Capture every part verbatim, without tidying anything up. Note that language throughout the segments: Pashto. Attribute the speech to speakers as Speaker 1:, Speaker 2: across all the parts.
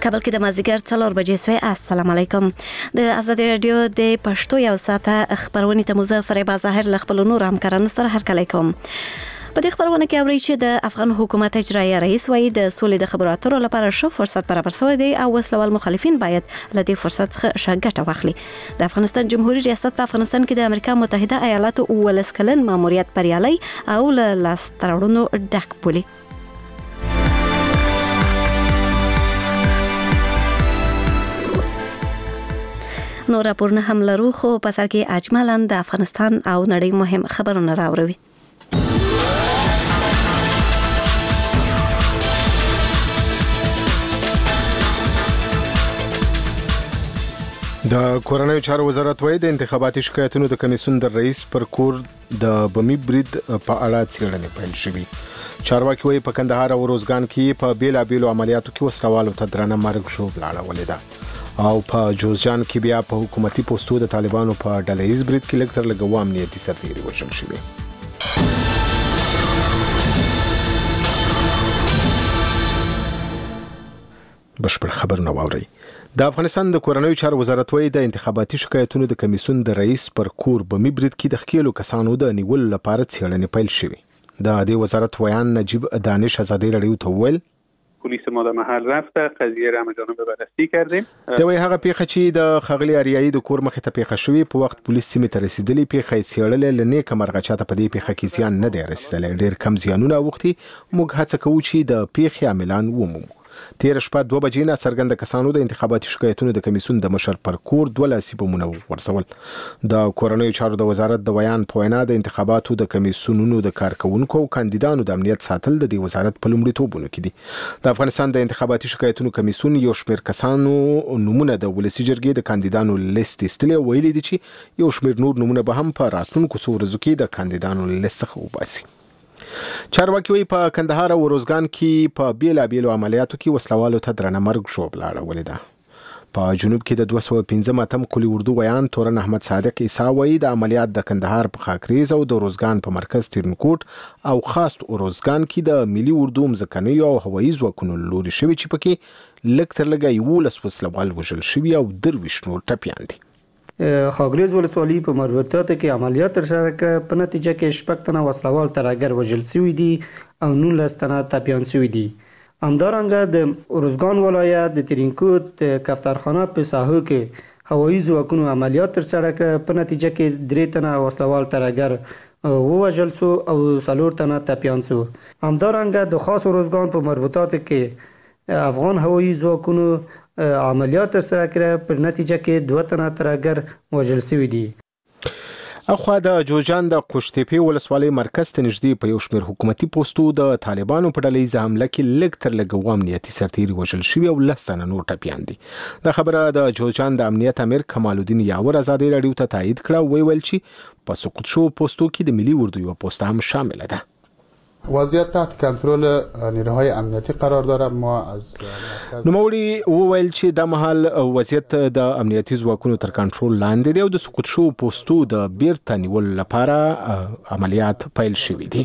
Speaker 1: کابل کې د مازدیګر څلور بجې سوی. السلام علیکم. د ازادي رادیو د پښتو یو ساعته خبرونه ته مو فریبا ظاهر ل خپل نور همکارانو سره هرکلی کوم. په دې خبرونه کې اورئ چې د افغان حکومت اجرایي رئیس وايي د سولې د خبرو اترو لپاره ښه فرصت برابر شوی دی او وسلوال مخالفین باید له دې فرصت څخه ښه ګټه واخلي. د افغانستان جمهوریت ریاست په افغانستان کې د امریکا متحده ایالاتو اوولس کلن ماموریت بریالی او له لاس تړاړونو ډک بولي. نور راپورونه هم لرو خو په سر کې اجمالاً د افغانستان او نړۍ مهم خبرونه راوړي.
Speaker 2: د کورنیو چارو وزارت وايي د انتخاباتي شکایتونو د کمیسیون د رئیس پر کور د بمي برید په اړه څېړنې پیل شوې. چارواکي وايي په کندهار او روزګان کې په بیلابیلو عملیاتو کې وسلوالو ته درنه مرګ ژوبله اړولې ده او په جوزجان کې بیا په حکومتي پوستو د طالبانو په ډلهیز برید کې لږ تر لږه امنیتي سرتیري وژل شوي. بشپړ خبرونه واورئ. د افغانستان د کورنیو چارو وزارت وايي د انتخاباتي شکایتونو د کمیسیون د رئیس پر کور بمي برید کې د ښکېلو کسانو د نیولو لپاره څېړنې پیل شوې. د دې وزارت ویان نجیب دانش ازادي رادیو ته وویل
Speaker 3: پلیس ما در محل رفته قضیه را مجانب به بررسی کردیم.
Speaker 2: د وی هغه پیښه چې د خغلی اریایي د کور مخې ته پیښه شوې په وخت پولیس سیمې ته رسیدلی پیښه څېړلې لنیک مرغه چاته په دې پیښه کې زیان نه دی رسیدلی. ډېر کم زیانونه وختي موږ هڅه کوو چې د پیښې عاملان ومومو. تیر شپه دوه بجې نه څرګنده کسانو د انتخاباتي شکایتونو د کمیسیون د مشر پر کور دوه لاسي بمونه ورسول. د کورنیو چارو د وزارت د ویان په وینا د انتخاباتو د کمیسیونونو د کارکونکو او کاندیدانو د امنیت ساتل د دې وزارت په لومړیتوبونو کې دي. د افغانستان د انتخاباتي شکایتونو کمیسیون یو شمېر کسانو نومونه د ولسي جرګې د کاندیدانو لیست ایستلي او ویلي دي چې یو شمېر نور نومونه به هم په راتلونکو څو ورځو کې د کاندیدانو لیست څخه وباسي. چارواکي وايي په کندهار او روزګان کې په بیلابیلو عملیاتو کې وسلوالو ته درنه مرګ ژوبله اړولې ده. په جنوب کې د دوه سوه پنځم اتم کلي اردو ویان تورن احمد صادق عیسی وايي د عملیات د کندهار په خاکریز او د روزګان په مرکز تیرنکوټ او خاص روزګان کې د ملي اردو مځکنیو او هوایي ځواکونو لوري شوي چې پکې لږ تر لږه یولس وسلوال وژل شوي او درویشت نور ټپیان دي.
Speaker 4: خاکریز ولسوالۍ په مربوطاتو کې عملیات ترسره کړه. په نتیجه کې شپږ تنه وسلوال ترهګر وژل شوي دي او نولس تنه ټپیان شوي دي. همدارنګه د روزګان ولایت د ترینکوټ د کفترخانه په ساحو کې هوایي ځواکونو عملیات ترسره کړه. په نتیجه کې درې تنه وسلوال ترهګر ووژل شو او څلور تنه ټپیان شو. همدارنګه د خاص روزګان په مربوطاتو کې افغان هوایي ځواکونو عملیات ترسره کړه. په نتیجه کې دوه تنه ترهګر وژل شوي دي.
Speaker 2: اخوا د جوزجان د قوشتېپې ولسوالۍ مرکز ته نږدې په یو شمېر حکومتي پوستو د طالبانو په ډلهیزه حمله کې لږ تر لږه اووه امنیتي سرتیري وژل شوي او لس تنه نور ټپیان دي. دا خبره د جوزجان د امنیت امیر کمال الدین یاور ازادي راډیو ته تایید کړه. ویل چې په سقوط شوو پوستو کې د ملي اردو یوه پوسته هم شامله ده.
Speaker 5: وضعیت تحت کنترل نیروهای امنیتی قرار داره. ما از
Speaker 2: نوموړي وویل چې د مهال وضعیت د امنیتي ځواکونو تر کنټرول لاندې دی او د سقوط شوو پوستو د بیرته نیولو لپاره عملیات پیل شوي دي.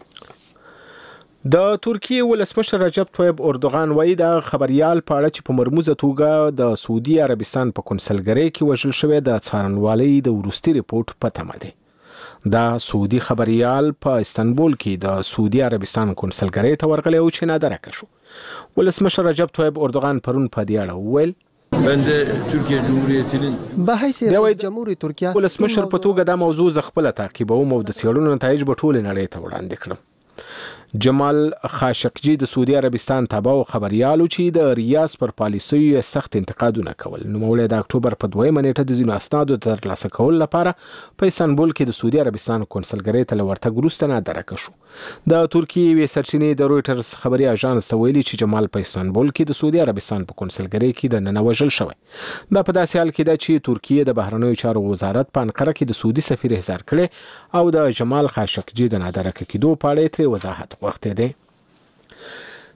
Speaker 2: د ترکیې ولسمشر رجب طیب اردوغان وايي د خبريال په اړه چې په مرموزه توګه د سعودي عربستان په کنسلګرۍ کې وژل شوی د څارنوالۍ د وروستي ریپورت په تمه دی. دا سعودي خبريال په استانبول کې د سعودي عربستان کنسلګرۍ ته ورغلی او چې نادرکه شو. ولسمشر رجب طیب اردوغان پرون په دې اړه وویل
Speaker 6: من د ترکیه جمهوریت
Speaker 7: به حیث رئیس جمهور ترکیه
Speaker 2: ولسمشر په توګه دا موضوع ز خپل تعقیبوم او د څېړنو نتایج به ټول نړۍ ته وړاندې کړم. جمال خاشقجي د سعودي عربستان تابع او خبريالو چې د ریاض پر پالیسیو سخت انتقادونه کول. نوموړی د اکتوبر په دویمه نیټه د ځینو اسنادو ترلاسه کولو لپاره په استانبول کې د سعودي عربستان کنسلګرۍ ته له ورتګ وروسته نادرکه شو. د ترکیې یوې سرچینې د رویټرز خبري اژانس ته ویلي چې جمال په استانبول کې د سعودي عربستان په کنسلګرۍ کې د ننه وژل شوی. دا په داسې حال کې ده چې ترکیې د بهرنیو چارو وزارت په انقره کې د سعودي سفیر احضار کړی او د جمال خاشقجي د نادرکه کېدو په اړه ترې وضاحت غوښتی دی.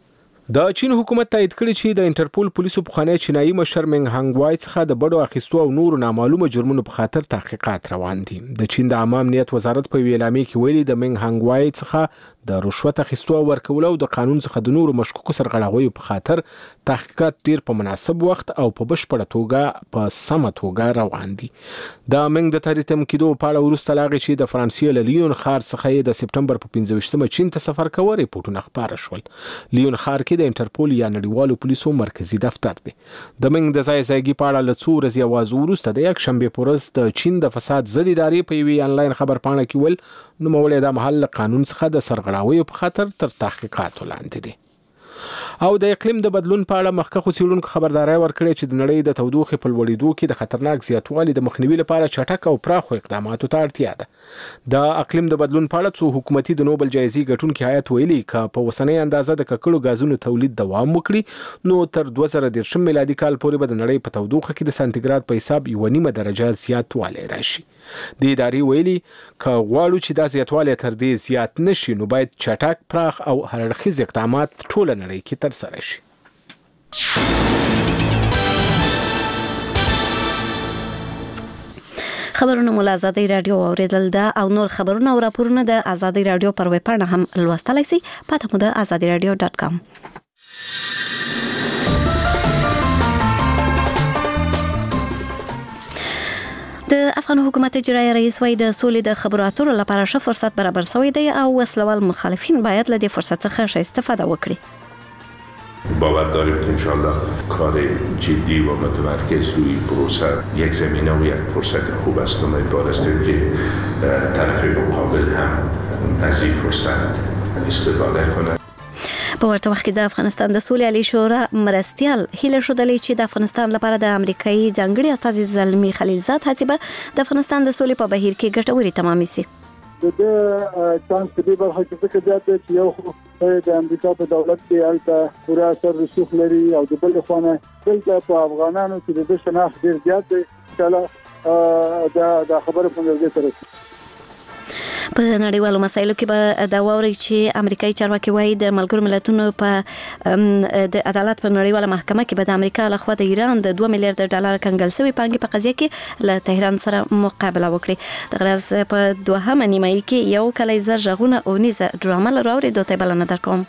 Speaker 2: د چین حکومت تایید کړی چې د انټرپول پولیسو پخوانی چینایي مشر منګ هانګ وای څخه د بډو اخیستو او نورو نامعلومه جرمونو په خاطر تحقیقات روان دي. د چین د عامه امنیت وزارت په یوې اعلامیه کې ویلي د منګ هانګ وای څخه د رشوت اخیستو او ورکولو او د قانون څخه د نورو مشکوکو سرغړاویو په خاطر تحقیقات ډیر په مناسب وخت او په بشپړه توګه په سمه توګه روان دي. د منګ د تحریتم کېدو په اړه وروسته لاغې چې د فرانسې له لیون ښار څخه د سپټمبر په پنځه ویشتمه چین ته سفر کوي ریپورتونه خپاره شول. لیون ښار کې د انټرپول یا نړیوالو پولیسو مرکزی دفتر دی. د منګ د ځای ځایګي په اړه له څو ورځې اواز وروسته د یک شنبې په ورځ د چین د فساد ضد ادارې په یوې انلاین خبرپاڼه کې ویل نوموړی دا مهال قانون څخه د سرغړاویو په خاطر تر تحقیقاتو لاندې دی. او د اقلیم د بدلون په اړه مخکښو څېړونکو خبرداري ورکړې چې د نړۍ د تودوخې په لوړېدو کې د خطرناک زیاتوالي د مخنیوي لپاره چټک او پراخو اقداماتو ته اړتیا ده. د اقلیم د بدلون په اړه څو حکومتي د نوبل جایزې ګټونکي هیات ویلي چې په اوسنۍ اندازه د ککړو غازونو تولید دوام وکړي نو تر دوه زره دېرشم میلادي کال پورې به د نړۍ په تودوخه کې د سانتیګراد په حساب یو نیمه درجه زیاتوالی راشي. د ادارې ویلي که غواړو چې دا زیاتوالی تر دې زیات نشي نو باید چټک پراخ او هر اړخیز اقدامات ټوله نړۍ کې ترسره شي.
Speaker 1: خبرونه مو له آزادۍ رادیو اوریدل ده او نور خبرونه او راپورونه د آزادۍ رادیو پر ویب پاڼه هم لوستلای شئ. پته مو د آزادۍ رادیو ډاټ کام. د افغان حکومت اجرایي رئیس وای د سولې د خبرو اترو لپاره ښه فرصت برابر شوی دی او وسلوال مخالفین باید له دې فرصت څخه ښه استفاده وکړي.
Speaker 6: باور داریم که انشالله کار جدی و متمرکز روی پروسه یک زمینه و یک فرصت خوب است. امیدوار هستیم که طرف مقابل هم از این فرصت استفاده کنند.
Speaker 1: په ورته وخت کې د افغانستان د سولې عالی شورا مرستیال هیله شودلې چې د افغانستان لپاره د امریکایي ځانګړي استازي زلمی خلیلزاد هڅې به د افغانستان د سولې په بهیر کې ګټورې تمامې شي.
Speaker 8: د چانس په دې برخه کې څه زیات دی چې یو خو د امریکا په دولت کې هلته پوره اثر رسوخ لري او د بل خونه دلته په افغانانو کې د شناخت ډیر زیات دی چې دا خبره په نظر کې رسي.
Speaker 1: په نړیوالو مسایلو کې به دا واوري چې امریکایي چارواکي وایي د ملګرو ملتونو په د عدالت په نړیواله محکمه کې به د امریکا لخوا د ایران د دوه میلیارډ ډالر کنګل شوی پانګې په قضیه کې له تهران سره مقابله وکړي. د غرض په دوهمه نیمایي کې یو کلی زر ژغونه او نیزه ډرامه لراوري دوته بلنه درکوم.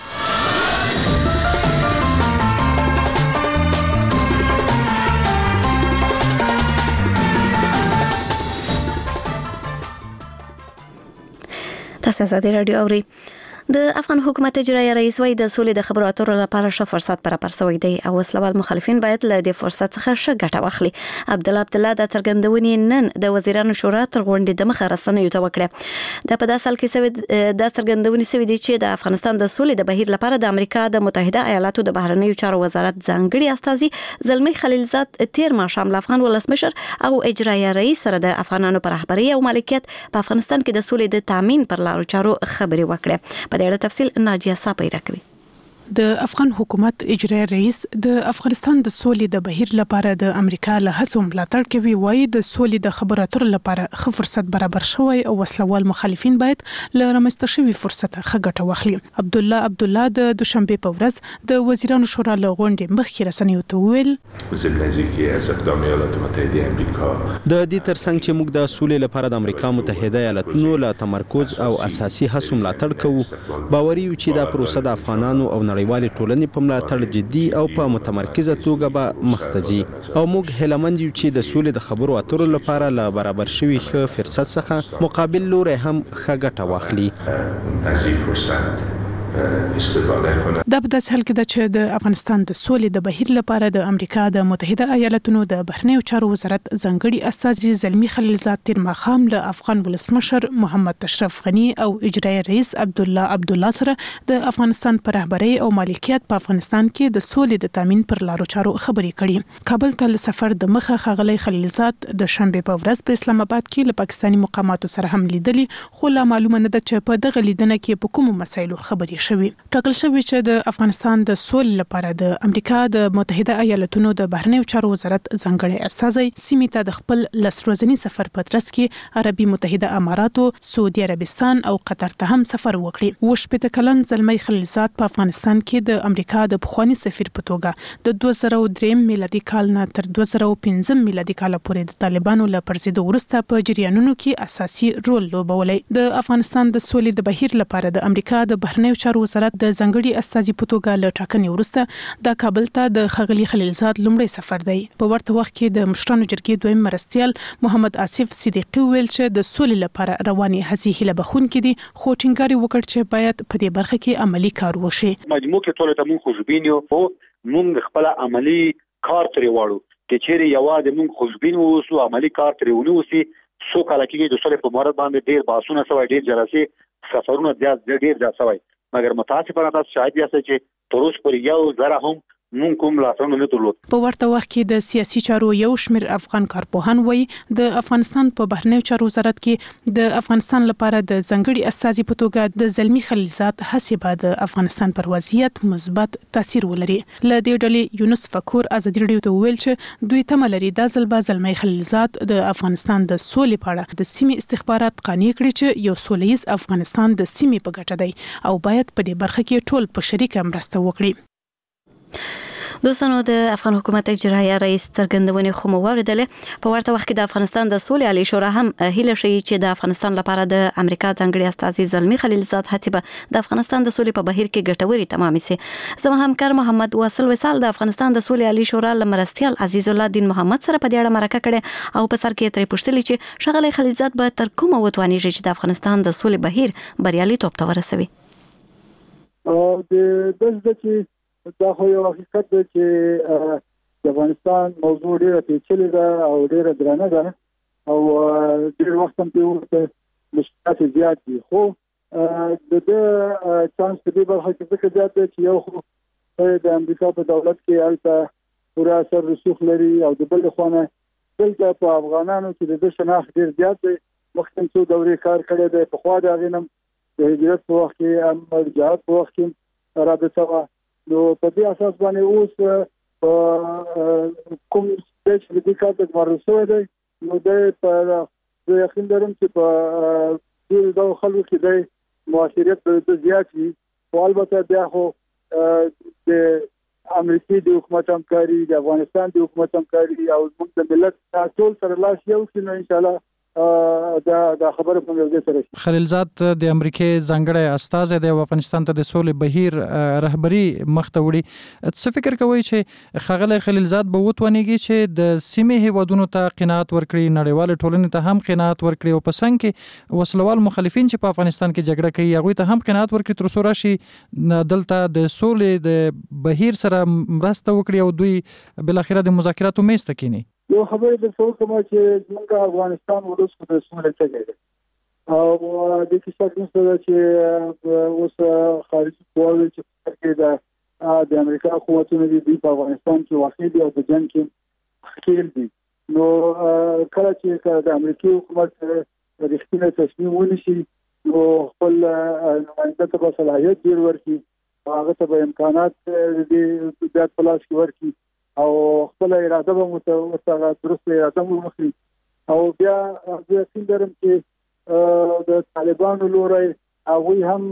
Speaker 1: تاسو آزادۍ رادیو اورئ. د افغان حکومت اجرایي رئیس وای د سولې د خبرو اترو لپاره ښه فرصت برابر شوی دی او وسلوال مخالفین باید له دې فرصت څخه ښه ګټه واخلي. عبدالله عبدالله د څرګندونې نن د وزیرانو شورا تر غونډې د مخه رسنیو ته وکړه. د په داسې حال کې سوي د څرګندونې سوي دي چې د افغانستان د سولې د بهیر لپاره د امریکا د متحده ایالاتو د بهرنیو چارو وزارت ځانګړي استازي زلمی خلیلزاد تیر ماښام له افغان ولسمشر او اجرایي رئیس سره د افغانانو پر رهبري او مالکیت په افغانستان کې د سولې د تامین پر لارو چارو خبري وکړه. په دې اړه تفصیل ناجیه صاحب راکوي.
Speaker 9: د افغان حکومت اجرایي رئیس د افغانستان د سولې د بهیر لپاره د امریکا له هڅو ملاتړ کوي. وایي د سولې د خبرو اترو لپاره ښه فرصت برابر شوی او وسلوال مخالفین باید له رامنځته شوي فرصت ښه ګټه واخلي. عبدالله عبدالله د دوشنبې په ورځ د وزیرانو شورا له غونډې مخکې رسنیو ته وویل
Speaker 10: د دې ترڅنګ چې موږ د سولې لپاره د امریکا متحده ایالاتونو له تمرکز او اساسي هڅو ملاتړ کوو. باوري یو چې دا پروسه د افغانانو او نړیوالې ټولنې په ملاتړ جدي او په متمرکزه توګه به مخته ځي او موږ هیلهمند یو چې د سولې د خبرو اترو لپاره له برابر شوي ښه فرصت څخه مقابل لوري هم ښه ګټه واخلي.
Speaker 6: از این فرصت استفاده کنه.
Speaker 9: دا په داسې حال کې ده چې د افغانستان د سولې د بهیر لپاره د امریکا د متحده ایالاتونو د بهرنیو چارو وزارت ځانګړي استازي زلمی خلیلزاد تیر ماښام له افغان ولسمشر محمد اشرف غني او اجرایي رئیس عبدالله عبدالله سره د افغانستان پر رهبري او مالکیت په افغانستان کې د سولې د تامین پر لارو چارو خبرې کړي. کابل ته سفر د مخه ښاغلی خلیلزاد د شنبې په ورځ په اسلام آباد کې له پاکستاني مقاماتو سره هم لیدلي، خو لا معلومه نه ده چې په دغه لیدنه کې په کومو مسایلو خبرې وړاندې شوی. ټاکل شوی چې د افغانستان د سولې لپاره د امریکا د متحده ایالاتونو د بهرنیو چارو وزارت ځانګړی استازی سیمې ته د خپل لس ورځني سفر په ترڅ کې عربي متحده اماراتو، سعودي عربستان او قطر ته هم سفر وکړي. وشپته کلن زلمی خلیلزاد په افغانستان کې د امریکا د پخوانی سفیر په توګه د دوه زره درې میلادي کال نه تر دوه زره پنځه میلادي کال پورې د طالبانو له پرځېدو وروسته په جریانونو کې اساسي رول لوبولی. د افغانستان د سولې د بهیر لپاره د امریکا د بهرنیو چارو وزارت د ځانګړي استازي په توګه له ټاکنې وروسته د کابل ته د ښاغلي خلیلزاد لومړی سفر دی. په ورته وخت کې د مشرانو جرګې دویم مرستیال محمد آصف صدیقي ویل چې د سولې لپاره روانې هڅې هیله بخښونکې دي، خو ټینګار وکړ چې باید په دې برخه کې عملی کار وشي.
Speaker 11: مجموع کې ټول ته مونږ خوشبین یو او مونږ خپل عملی کار ترې واړو چې چیرې یوازې مونږ خوشبین اوسو، عملی کار ترې ونیوسي. څو کاله کېږي د سولې په مورد باندې ډېر بحثونه شوي، ډېر جلسې، سفرونه ډېر زیات شوي، مګر متاسفانه تاسو شاهد یاست چې تر اوسه پورې یو ذره هم مونږ کوم لاسونه نه درلود.
Speaker 9: په ورته وخت کې د سیاسي چارو یو شمېر افغان کارپوهان وایي د افغانستان په بهرنیو چارو وزارت کې د افغانستان لپاره د ځانګړي استازي په توګه د زلمی خلیلزاد هڅې به د افغانستان پر وضعیت مثبت تاثیر ولري. له دې ډلې یونس فکور ازادي راډیو ته وویل چې دوی تمه لري دا ځل به زلمی خلیلزاد د افغانستان د سولې په اړه د سیمې استخبارات قانع کړي چې یو سولیز افغانستان د سیمې په ګټه دی او باید په دې برخه کې ټول په شریکه مرسته وکړي.
Speaker 1: دوستانو، د افغان حکومت اجرایه رئیس څرګندونې خو مو واوریدلې. په ورته وخت کې د افغانستان د سولې عالی شورا هم هیله شوي چې د افغانستان لپاره د امریکا ځانګړي استازي زلمی خلیلزاد هڅې به د افغانستان د سولې په بهیر کې ګټورې تمام شي. زما همکار محمد واصل وصال د افغانستان د سولې عالی شورا لمرستیال عزیز الله دین محمد سره په دې اړه مرکه کړې او په سر کې ترې پوښتلې چې ښاغلی خلیلزاد به تر کومه وتوانیږي چې د افغانستان د سولې بهیر بریالیتوب ته ورسوي.
Speaker 8: د دغه چې دا خو یو حقیقت دی چې د افغانستان موضوع ډیره پیچلې ده او ډیره درنه ده او ډیر وخت هم ورته مشکلات زیات دي، خو د دې چانس په دې برخه کې څه زیات دی چې یو خو د امریکا په دولت کې البته پورا اثر رسوخ لري او د بل خونه دلته په افغانانو کې د شناخت ډیر زیات دی. مخکې څو دورې کار کړی دی، په خوا د غینم د هجرت په وخت کې هم جهاد په وخت کې رابطه نو په دې اساس باندې اوس په کوم سټیج کې د کار د ورسوي دی. نو د په یقین لرم چې په دې ډول خلکو کې د موثریت د زیات وي. البته بیا خو د امریکای د حکومت همکاري، د افغانستان د حکومت همکاري او موږ د ملت ټول سره لاس یو کړو ان شاء الله دا دا خبره په موږ سره.
Speaker 12: خلیلزاد د امریکای ځانګړی استازی دی او افغانستان ته د سولې بهیر رهبری مخته وړي. څه فکر کوئ چې ښاغلی خلیلزاد به وتوانیږي چې د سیمې هیوادونو ته قناعت ورکړي، نړیوال ټولنې ته هم قناعت ورکړي او په څنګ کې وسلوال مخالفین چې په افغانستان کې جګړه کوي هغوی ته هم قناعت ورکړي تر څو راشي دلته د سولې د بهیر سره مرسته وکړي او دوی بالاخره د مذاکراتو میز ته کینی.
Speaker 8: یو خبرې د څه کومه چې موږ افغانستان ولوسو د سولې څخه او د کیسه نشته چې اوس خارجي قواوې چې کې د امریکا قوتونه دي په افغانستان کې واقع دي او په جنگ کې ښکیل دي. نو کله چې د امریکای حکومت رښتینی تصمیم ونیسي نو خپل نماینده ته به صلاحیت ډیر ورکړي، هغه ته به امکانات د زیات پلاس کې ورکړي او خپل اراده به متوسطه درسته اراده مو مخري. او بیا د یقین لرم چې د طالبانو لوري هغه هم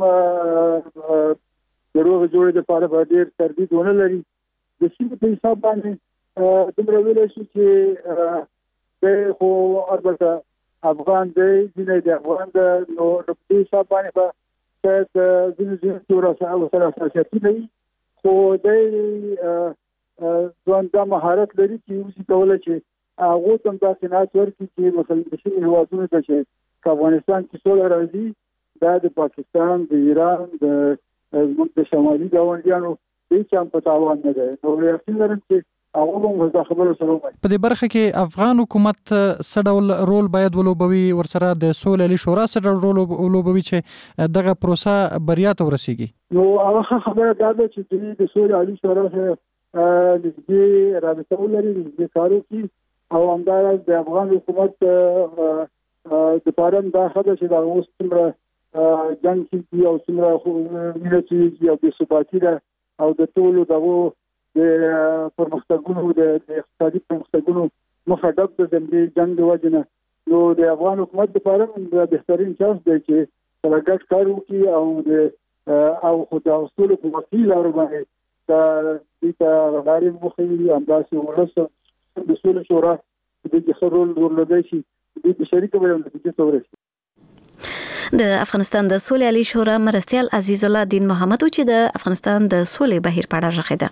Speaker 8: دروغ جوړې د پاره په ډیر تردید ونه لري. د سیمې په حساب باندې دومره ویل شي چې د خو البته افغان دی ځینې د افغان د نو د حساب باندې په څه ځینې ځینې تور سره اساسي نه خو د ځوان دا مهارت لري چې اوسې کولای شي هغه تم دا قناعت ورکړي چې مثلا د شي هیوادونو ته چې افغانستان کې څو راځي دا د پاکستان، د ایران، د د شمالي ګاونډیانو هیڅ هم په تاوان نه دی. نو یقین لرم چې هغه هم دا خبره سره وایي.
Speaker 12: په دې برخه کې افغان حکومت څه ډول رول باید ولوبوي، ورسره د سولې عالی شورا سره رول ولوبوي چې دغه پروسه بریا ته ورسیږي.
Speaker 8: نو هغه خبره دا ده چې د سولې عالی شورا سره نږدې رابطه ولري، نږدې کار وکړي او همداراز د افغان حکومت د پاره دا خبره چې دا اوس څومره جنگ کې او څومره مینه او بې ثباتي ده او د ټولو دغه د پرمختګونو د اقتصادي پرمختګونو مخه ډب د دې جنگ د وجنه نو د افغان حکومت لپاره د بهترین چانس دی چې څنګه کار وکړي او د او خو د اصول په وسیله باندې د دې لارې مخې انداسه ولسه د سولې شورا د دې خرول ورلدای شي د شریکه ویل د دې تورې
Speaker 1: د افغانستان د سولې عالی شورا مرستیال عزیز الله دین محمد چې د افغانستان د سولې بهیر په اړه راغی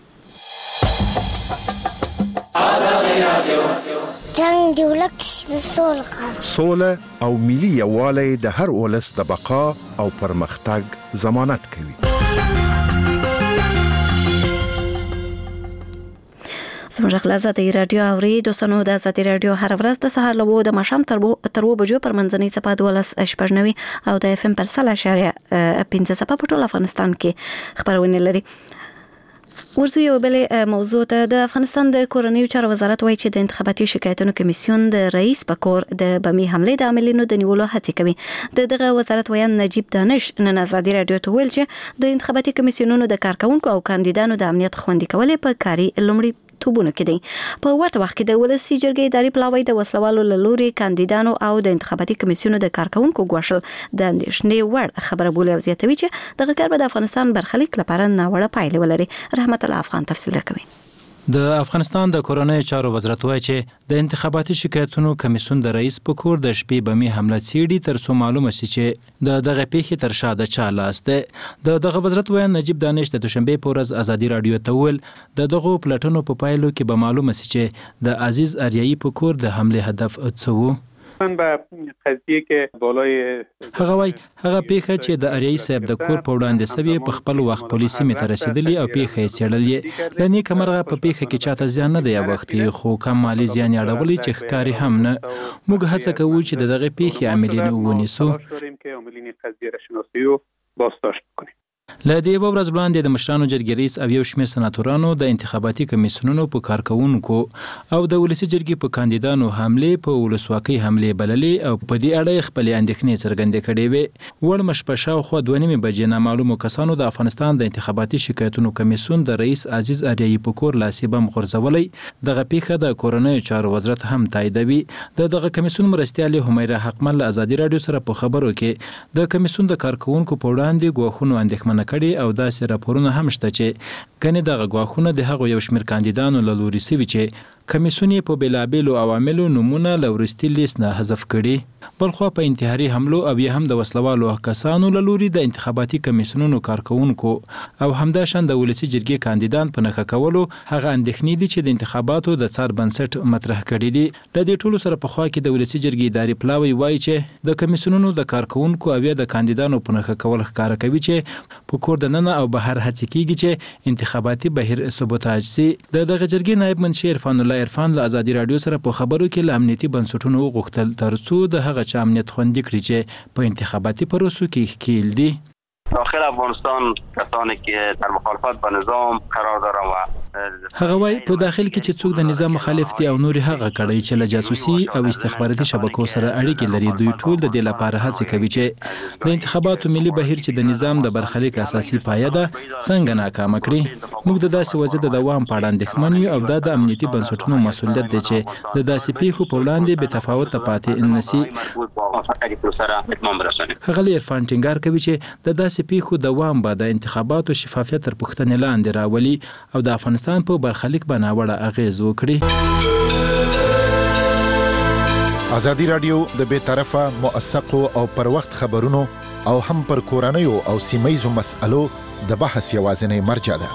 Speaker 13: جنگ دی ولک سوله
Speaker 14: سوله او ملي یووالی د هر ولس د بقا او پرمختګ ضمانت کوي.
Speaker 1: زموږ غلازه رادیو اوري دوستانو د ازادي رادیو هر ورځ د سهار لوو د ماښام تر تر بجو پر منځنۍ صفه دولس شپږنوي او د اف ام پر سلا شارع پنځه صفه په ټول افغانستان کې خبرونه لري. ورزو یو بل موضوع ته د افغانستان د کورنیو چارو وزارت وایي چې د انتخاباتي شکایتونو کمیسیون د رئیس په کور د بمی حمله د عاملینو د نیولو هڅه کوي. د دغه وزارت ویان نجیب دانش نن ازادي رادیو ته ویل چې د انتخاباتي کمیسیونونو د کارکونکو او کاندیدانو د امنیت خوندي کولو په کاري لومړي توبونه کې دي. په ورته وخت کې د ولسی جرګې اداري پلاوی د وسلوالو لوري کاندیدانو او د انتخاباتي کمیسیونو د کارکونکو غوښل د اندېښنې وړ خبره بوله او زیاتوي چې دغه کار به د افغانستان برخلیک لپاره ناوړه پایلې ولري. رحمت الله افغان تفصیل راکوي.
Speaker 15: د افغانستان د کورنیو چارو وزارت وایي چې د انتخاباتي شکایتونو کمیسیون د رئیس په کور د شپې بمی حمله څیړي تر څو معلومه شي چې د دغه پیښې تر شا د چا لاس دی. د دغه وزارت وایي نجیب دانش د دوشنبه په ورځ ازادي رادیو ته ویل د دغه پلټنو په پایلو کې به معلومه شي چې د عزیز اریایي په کور د حمله هدف څه و.
Speaker 3: به قضیه کې بالای
Speaker 15: هغه وای هغه پیښه چې د اریایي صاحب د کور په وړاندې سوي په خپل وخت پولیسي می تر رسیدلی او پیښه یې څېړلې. لنی کمرغه په پیښه کې چاته ځان نه دی وختي خو کم مالی ځان یې اړولې چې ښکاری هم نه. موږ هڅه کوو چې دغه پیښې عاملین ونیسو
Speaker 3: چې عاملین قضیه را شناسي او بازداشت کنیم.
Speaker 15: له دې ورځ وړاندې د مشرانو جرګې رئیس او یو شمېر سناتورانو د انتخاباتي کمیسیونونو په کارکونکو او د ولسی جرګې په کاندیدانو حمله په ولسواکۍ حمله بللې او په دې اړه خپل اندېښنې څرګندې کړې وې. وړ مشپښه خو دوه نیمه بجې نامعلومو کسانو د افغانستان د انتخاباتي شکایتونو کمیسیون د رئیس عزیز اریایي په کور لاسي بم غورځولې. دغه پیښه د کورنیو چارو وزارت هم تاییدوي. د دغه کمیسیون مرستیال همیره حقمل ازادي رادیو سره په خبرو کې د کمیسیون د کارکونکو په وړاندې غوښونو اندېښمنه کړي او داسې راپورونه هم شته چې کني دغه غواخونه د هغو یو شمېر کاندیدانو له لوري سوي چې کمیسیون په بیلابیلو عواملو نمونه لورستي لیست نه حذف کړي. بلخو په انتحاري حملو او یا هم د وسلوالو کسانو له لوري د انتخاباتي کمیسیونونو کارکونکو او همداشان د ولسی جرګې کاندیدان په نخښه کولو هغه اندېښنې دي چې د انتخاباتو د څار بنسټ مطرح کړي دي. د دې ټولو سره په خوا کې د ولسی جرګې اداري پلاوی وایي چې د کمیسیونونو د کارکونکو او یا د کاندیدانو په نخښه کول ښکاره کوي چې په کور د ننه او بهر هڅې کیږي چې انتخاباتي بهیر سبوتاج سي. د دغه جرګې نائب منشي عرفان الله عرفان له ازادي رادیو سره په خبرو کې له امنیتي بنسټونو وغوښتل ترڅو د هغه چا امنیت خوندي کړي چې په انتخاباتي پروسو کې ښکیل دي.
Speaker 16: داخل افغانستان کسانی که در مخالفت با نظام قرار دارند و
Speaker 15: هغه وای په داخل کې چې څوک د نظام مخالف دي او نور هغه کړي چې له جاسوسي او استخباراتي شبکو سره اړیکې لري دوی ټول د دې لپاره هڅه کوي چې د انتخاباتو ملي بهیر چې د نظام د برخلیک اساسي پایه ده څنګه ناکام کړي. موږ د داسې وضع د دوام په اړه اندېښمن یو او دا د امنیتي بنسټونو مسؤلیت دی چې د داسې پیښو په وړاندې بې تفاوته پاتې نشي. هغه عرفان ټینګار کوي چې د داسې پیښو دوام به د انتخاباتو شفافیت تر پوښتنې لاندې راولي او د افغانستان په برخلیک باندې ناوړه اغیز وکړي.
Speaker 14: ازادي رادیو د بې طرفه موثقو او پر وخت خبرونو او هم پر کورنیو او سیمایي مسألو د بحث یوازینی مرجع ده.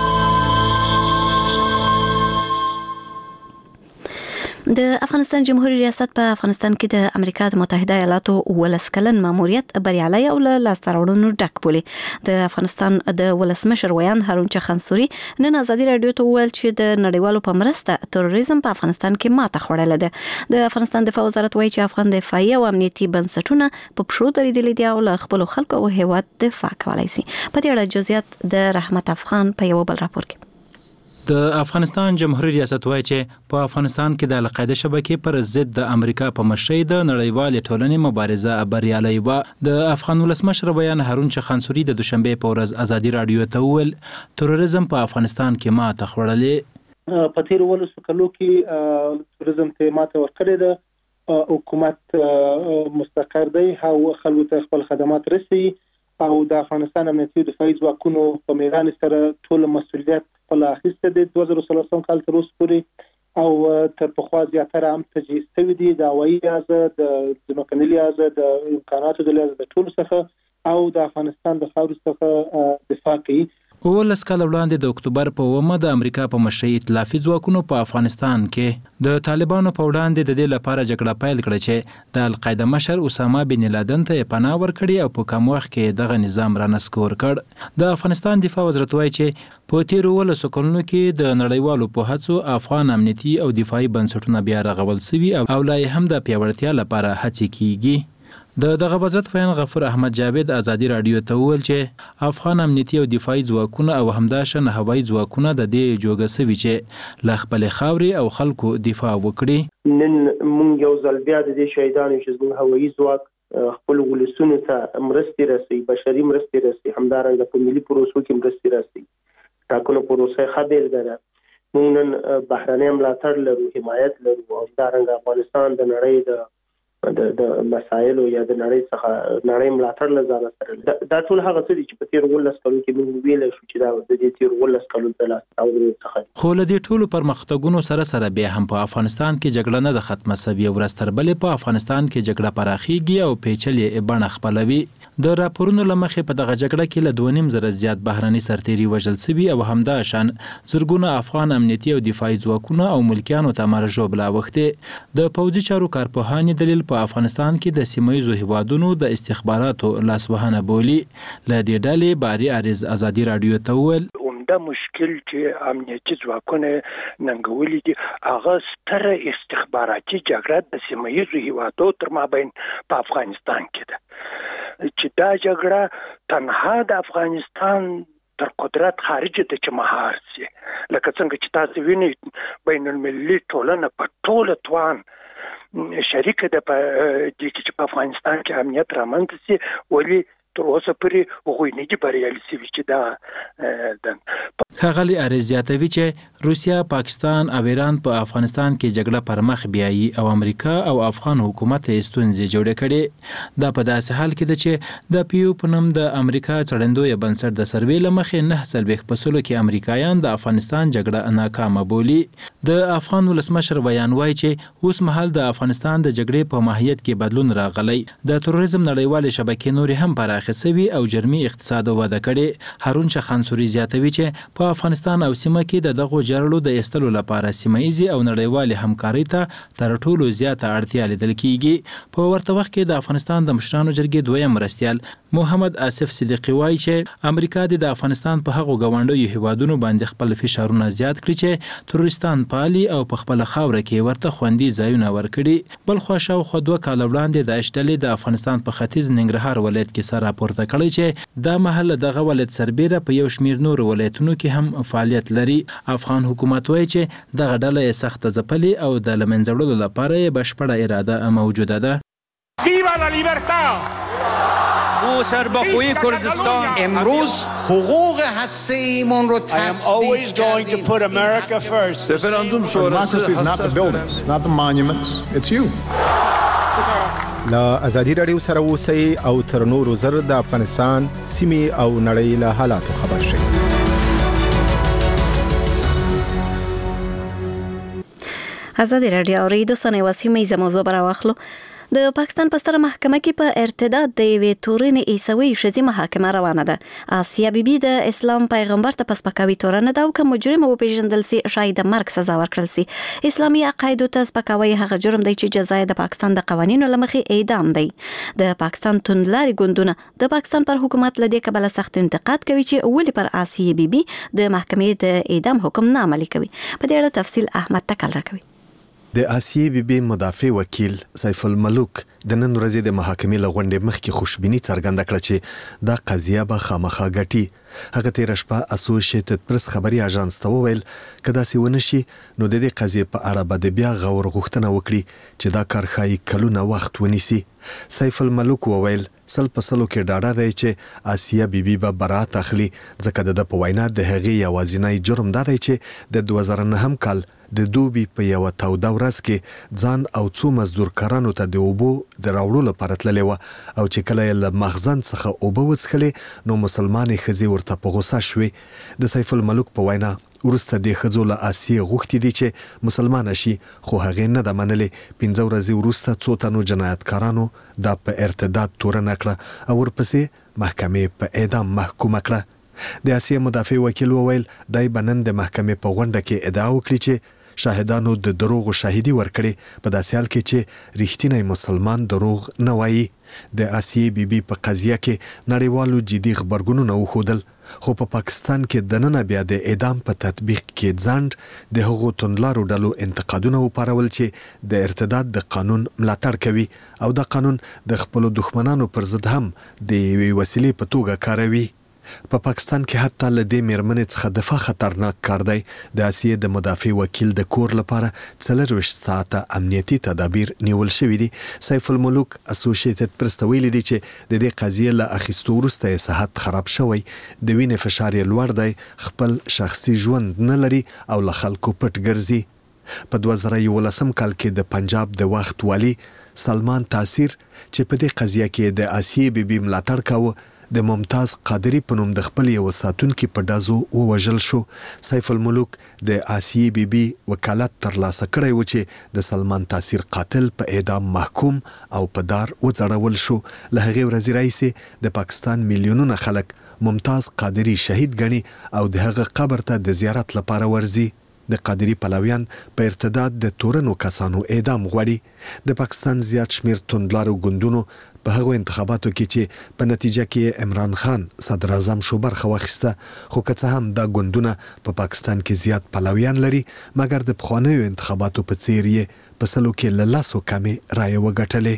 Speaker 1: د افغانستان جمهوریت ریاست په افغانستان کې د امریکا د متحده ایالاتو ولس کلن ماموریت بریالي او له لاسته راوړنو ډک بولي. د افغانستان د ولسمشر ویان هارون چخانسوري نن ازادي رادیو ته ویل چې د نړیوالو په مرسته تروریزم په افغانستان کې ماته خوړل ده. د افغانستان دفاع وزارت وایي چې افغان دفاعي او امنیتي بنسټونه په پښو درېدلي دي او له خپل خلکو او هیواد دفاع کولای شي. په دې اړه جزئیات د رحمت افغان په یو بل راپور کې.
Speaker 15: د افغانستان جمهوریت ریاست وایي چې په افغانستان کې د القاعده شبکې پر ضد د امریکا په مشرۍ د نړیوالې ټولنې مبارزه بریالۍ وه. د افغان ولسمشر بیان هارون چخانسوري د دوشنبې په ورځ ازادي راډیو ته وویل تروریزم په افغانستان کې ماته خوړلې.
Speaker 17: په تیر ولسو کلو کې تروریزم ته ماته ورکړې ده. حکومت مستقر دی او خلکو ته خپل خدمات رسي او د افغانستان امنیتي دفاعي ځواکونو په میدان سره ټول مسؤلیت خپل اخیسته دی دوه زره څلورم کال تر اوسه پورې او تر پخوا زیاتره هم تجهیز شوی دی د هوایي لحاظه د ځمکني لحاظه د امکاناتو د لحاظه د ټولو څخه او د افغانستان د خاورې څخه دفاع کوي.
Speaker 15: اوولس کاله وړاندې د اکتوبر په اوومه د امریکا په مشرۍ ائتلافي ځواکونو په افغانستان کې د طالبانو په وړاندې د دې لپاره جګړه پیل کړه چې د القاعده مشر اسامه بن لادن ته پناه ورکړي او په کم وخت کې دغه نظام رانسکور کړ. د افغانستان دفاع وزارت وایي چې په تیرو ولسو کلونو کې د نړیوالو په هڅو افغان امنیتي او دفاعي بنسټونه بیا رغول شوي او لا هم د پیاوړتیا لپاره هڅې کیږي. د دغه وزارت بیان غفور احمد جاوید ازادي راډیو ته وویل چې افغان امنیتي او دفاعي ځواکونه او همداشان هوایي ځواکونه د دې جوګه سوي چې له خپل خاورې او خلکو دفاع وکړي.
Speaker 18: نن مونږ یو ځل بیا د دې شهیدانو چې زموږ هوایي ځواک خپل ولسونو ته مرستې رسي، بشري مرستې رسي، همدارنګه په ملي پروسو کې مرستې رسي. ټاکنو پروسه ښه بیلګه ده. مونږ نن بهرنی ملاتړ لرو، حمایت لرو او همدارنګه افغانستان د نړۍ د د د مسایلو یا د نړۍ څخه نړۍ ملاتړ لزانه سره دا ټول هغه څه دي چې په تیر ولس کلو کې موږ ویل شو چې دا د دې تیر ولس کلو د لاس راوړل څخه.
Speaker 15: خو له دې ټولو پرمختګونو سره سره بیا هم په افغانستان کې جګړه نه د ختمه سوي او ورځ تر بلې په افغانستان کې جګړه پراخیږي او پیچلې بڼه خپلوي. د راپورونو له مخې په دغه جګړه کې له دوه نیم زره زیات بهرني سرتیري وژل سوي او همداشان زرګونه افغان امنیتي او دفاعي ځواکونه او ملکیانو ته مره ژوبله اوښتې. د پوځي چارو کارپوهانې دلیل په افغانستان کې د سیمه‌ییزو هیوادونو د استخباراتو لاسوهنه بولي. له دې ډلې باري عارض ازادي راډیو ته وویل
Speaker 19: عمده مشکل چې امنیتي ځواکونه ننګولي دي هغه ستره استخباراتي جګړه د سیمه‌ییزو هیوادو تر مابین په افغانستان کې ده چې دا جګړه تنها د افغانستان تر قدرت خارج ته چې مهار سي لکه څنګه چې تاسو وینئ بین المللي ټولنه په ټوله توان شریک ده په دې کې چې په افغانستان کې امنیت رامنځته سي ولې تر اوسه پورې هغوی نه دي بریالي شوي چې دا
Speaker 15: ښاغلي عارض زیاتوي چې روسیا، پاکستان او ایران په افغانستان کې جګړه پر مخ بیایي او امریکا او افغان حکومت یې ستونزې جوړې کړي. دا په داسې حال کې ده چې د پیو په نوم د امریکا څېړندویه بنسټ د سروې له مخې نهه څلوېښت په سلو کې امریکایان د افغانستان جګړه ناکامه بولي. د افغان ولسمشر بیان وایي چې اوس مهال د افغانستان د جګړې په ماهیت کې بدلون راغلی. د تروریزم نړیوالې شبکې نورې هم پراخې شوي او جرمي اقتصاد وده کړې. هارون چخانسوري زیاتوي چې په افغانستان او سیمه کې د دغو جګړو د ایستلو لپاره سیمه‌ییزې او نړیوالې همکارۍ ته تر ټولو زیاته اړتیا لیدل کیږي. په ورته وخت کې د افغانستان د مشرانو جرګې دویم مرستیال محمد آصف صدیقي وایي چې امریکا د افغانستان په هغو ګاونډیو هیوادونو باندې خپل فشارونه زیات کړي چې تروریستان پالي او په خپل خاوره کې ورته خوندي ځایونه ورکړي. بل خو شاوخوا دوه کاله وړاندې د اشډلې د افغانستان په ختیځ ننګرهار ولایت کې سره پورته کړی چې دا محل دغه ولایت سربیره په یو شمیر نور ولایتونو کې هم فعالیت لري. افغان حکومت وایي چې دغه ډله یې سخته ځپلې او د له منځه وړلو لپاره یې بشپړه اراده موجوده ده.
Speaker 20: ویوا لا لیبرتا
Speaker 21: ما سربخوی کردستان
Speaker 20: امروز حقوق هسته‌ایمون رو تصدیق کردیم.
Speaker 21: رفراندوم شورا
Speaker 22: Democracy is not the buildings, it's not the monuments, it's you.
Speaker 2: لا ازادي راډیو سره اوسئ او تر نورو زر د افغانستان سیمې او نړۍ له حالاتو خبر شئ.
Speaker 1: ازادي راډیو اوري د سنې وسیمې زموږ برا واخلو. د پاکستان په ستره محکمه کې په ارتداد د یوې تورنې عیسوي ښځې محاکمه روانه ده. آسیا بیبي د اسلام پیغمبر ته په سپکاوي تورنه ده او که مجرم وپېژندل سي شاید د مرګ سزا ورکړل سي. اسلامي عقایدو ته سپکاوی هغه جرم دی چې جزا د پاکستان د قوانینو له مخې اعدام دی. د پاکستان توندلاري ګوندونه د پاکستان پر حکومت له دې کبله سخت انتقاد کوي چې ولې پر آسیا بیبي د محکمې د اعدام حکم نه عملي کوي. په دې اړه تفصیل احمد تکل راکوي.
Speaker 4: د آسیې بي بي مدافع وکیل سیف الملوک د نن ورځې د محاکمې له غونډې مخکې خوشبیني څرګنده کړه چې دا قضیه به خامخا ګټي. هغه تېره شپه اسوسییټډ پریس خبري اژانس ته وویل که داسې ونه شي نو د دې قضیې په اړه به د بیا غور غوښتنه وکړي چې دا کار ښایي کلونه وخت ونیسي. سیف الملوک وویل سل په سلو کې ډاډه دی چې آسیه بي بي به برات اخلي ځکه د په وینا د هغې یوازینی جرم دا دی چې د دوه زره نهم کال د دوبي په یوه توده ورځ کې ځان او څو مزدورکارانو ته د اوبو د راوړلو لپاره تللې وه او چې کله یې له مخزن څخه اوبه وڅښلې نو مسلمانې ښځې ورته په غوسه شوې. د سیف الملوک په وینا وروسته د ښځو له آسیې غوښتي دي چې مسلمانه شي خو هغې نه ده منلې. پنځه ورځې وروسته څو تنو جنایتکارانو دا په ارتداد تورنه کړه او ورپسې محکمې په اعدام محکومه کړه. د آسیې مدافع وکیل وویل دای به نن د محکمې په غونډه کې ادعا وکړي چې شاهدانو د دروغ شاهدي ورکړي په داسې حال کې چې رښتینی مسلمان دروغ نه وایي. د آسیې بي بي په قضیه کې نړیوالو جدي غبرګونونه وښودل خو په پاکستان کې دننه بیا د اعدام په تطبیق کې ځنډ د هغو توندلارو ډلو انتقادونه وپارول چې د ارتداد د قانون ملاتړ کوي او دا قانون د خپلو دښمنانو پر ضد هم د یوې وسیلې په توګه کاروي. په پاکستان کې حتی له دې میرمنې څخه دفاع خطرناک کار دی. د آسیې د مدافع وکیل د کور لپاره څلرویشت ساعته امنیتي تدابیر نیول شوي دي. سیف الملوک اسوسییټډ پریس ته ویلي دي چې د دې قضیې له اخیستو وروسته یې صحت خراب شوی، د وینې فشار یې لوړ دی، خپل شخصي ژوند نه لري او له خلکو پټ ګرځي. په دوه زره یولسم کال کې د پنجاب د وخت والي سلمان تاثیر چې په دې قضیه کې د آسیې بي بي ملاتړ کاوه د ممتاز قادری په نوم د خپل یو ساتونکي په ډازو ووژل شو. سیف الملوک د آسیې بي بي وکالت ترلاسه کړی و چې د سلمان تاثیر قاتل په اعدام محکوم او په دار وځړول شو. له هغې ورځې راهیسې د پاکستان میلیونونه خلک ممتاز قادری شهید ګڼي او د هغه قبر ته د زیارت لپاره ورځي. د قادری پلویان په ارتداد د تورنو کسانو اعدام غواړي. د پاکستان زیات شمیر توندلارو ګوندونو په هغو انتخاباتو کې چې په نتیجه کې عمران خان صدر اعظم شو برخه واخیسته، خو که څه هم دا ګوندونه په پاکستان کې زیات پلویان لري مګر د پخوانیو انتخاباتو په څیر یې په سلو کې له لسو کمې رایې وګټلې.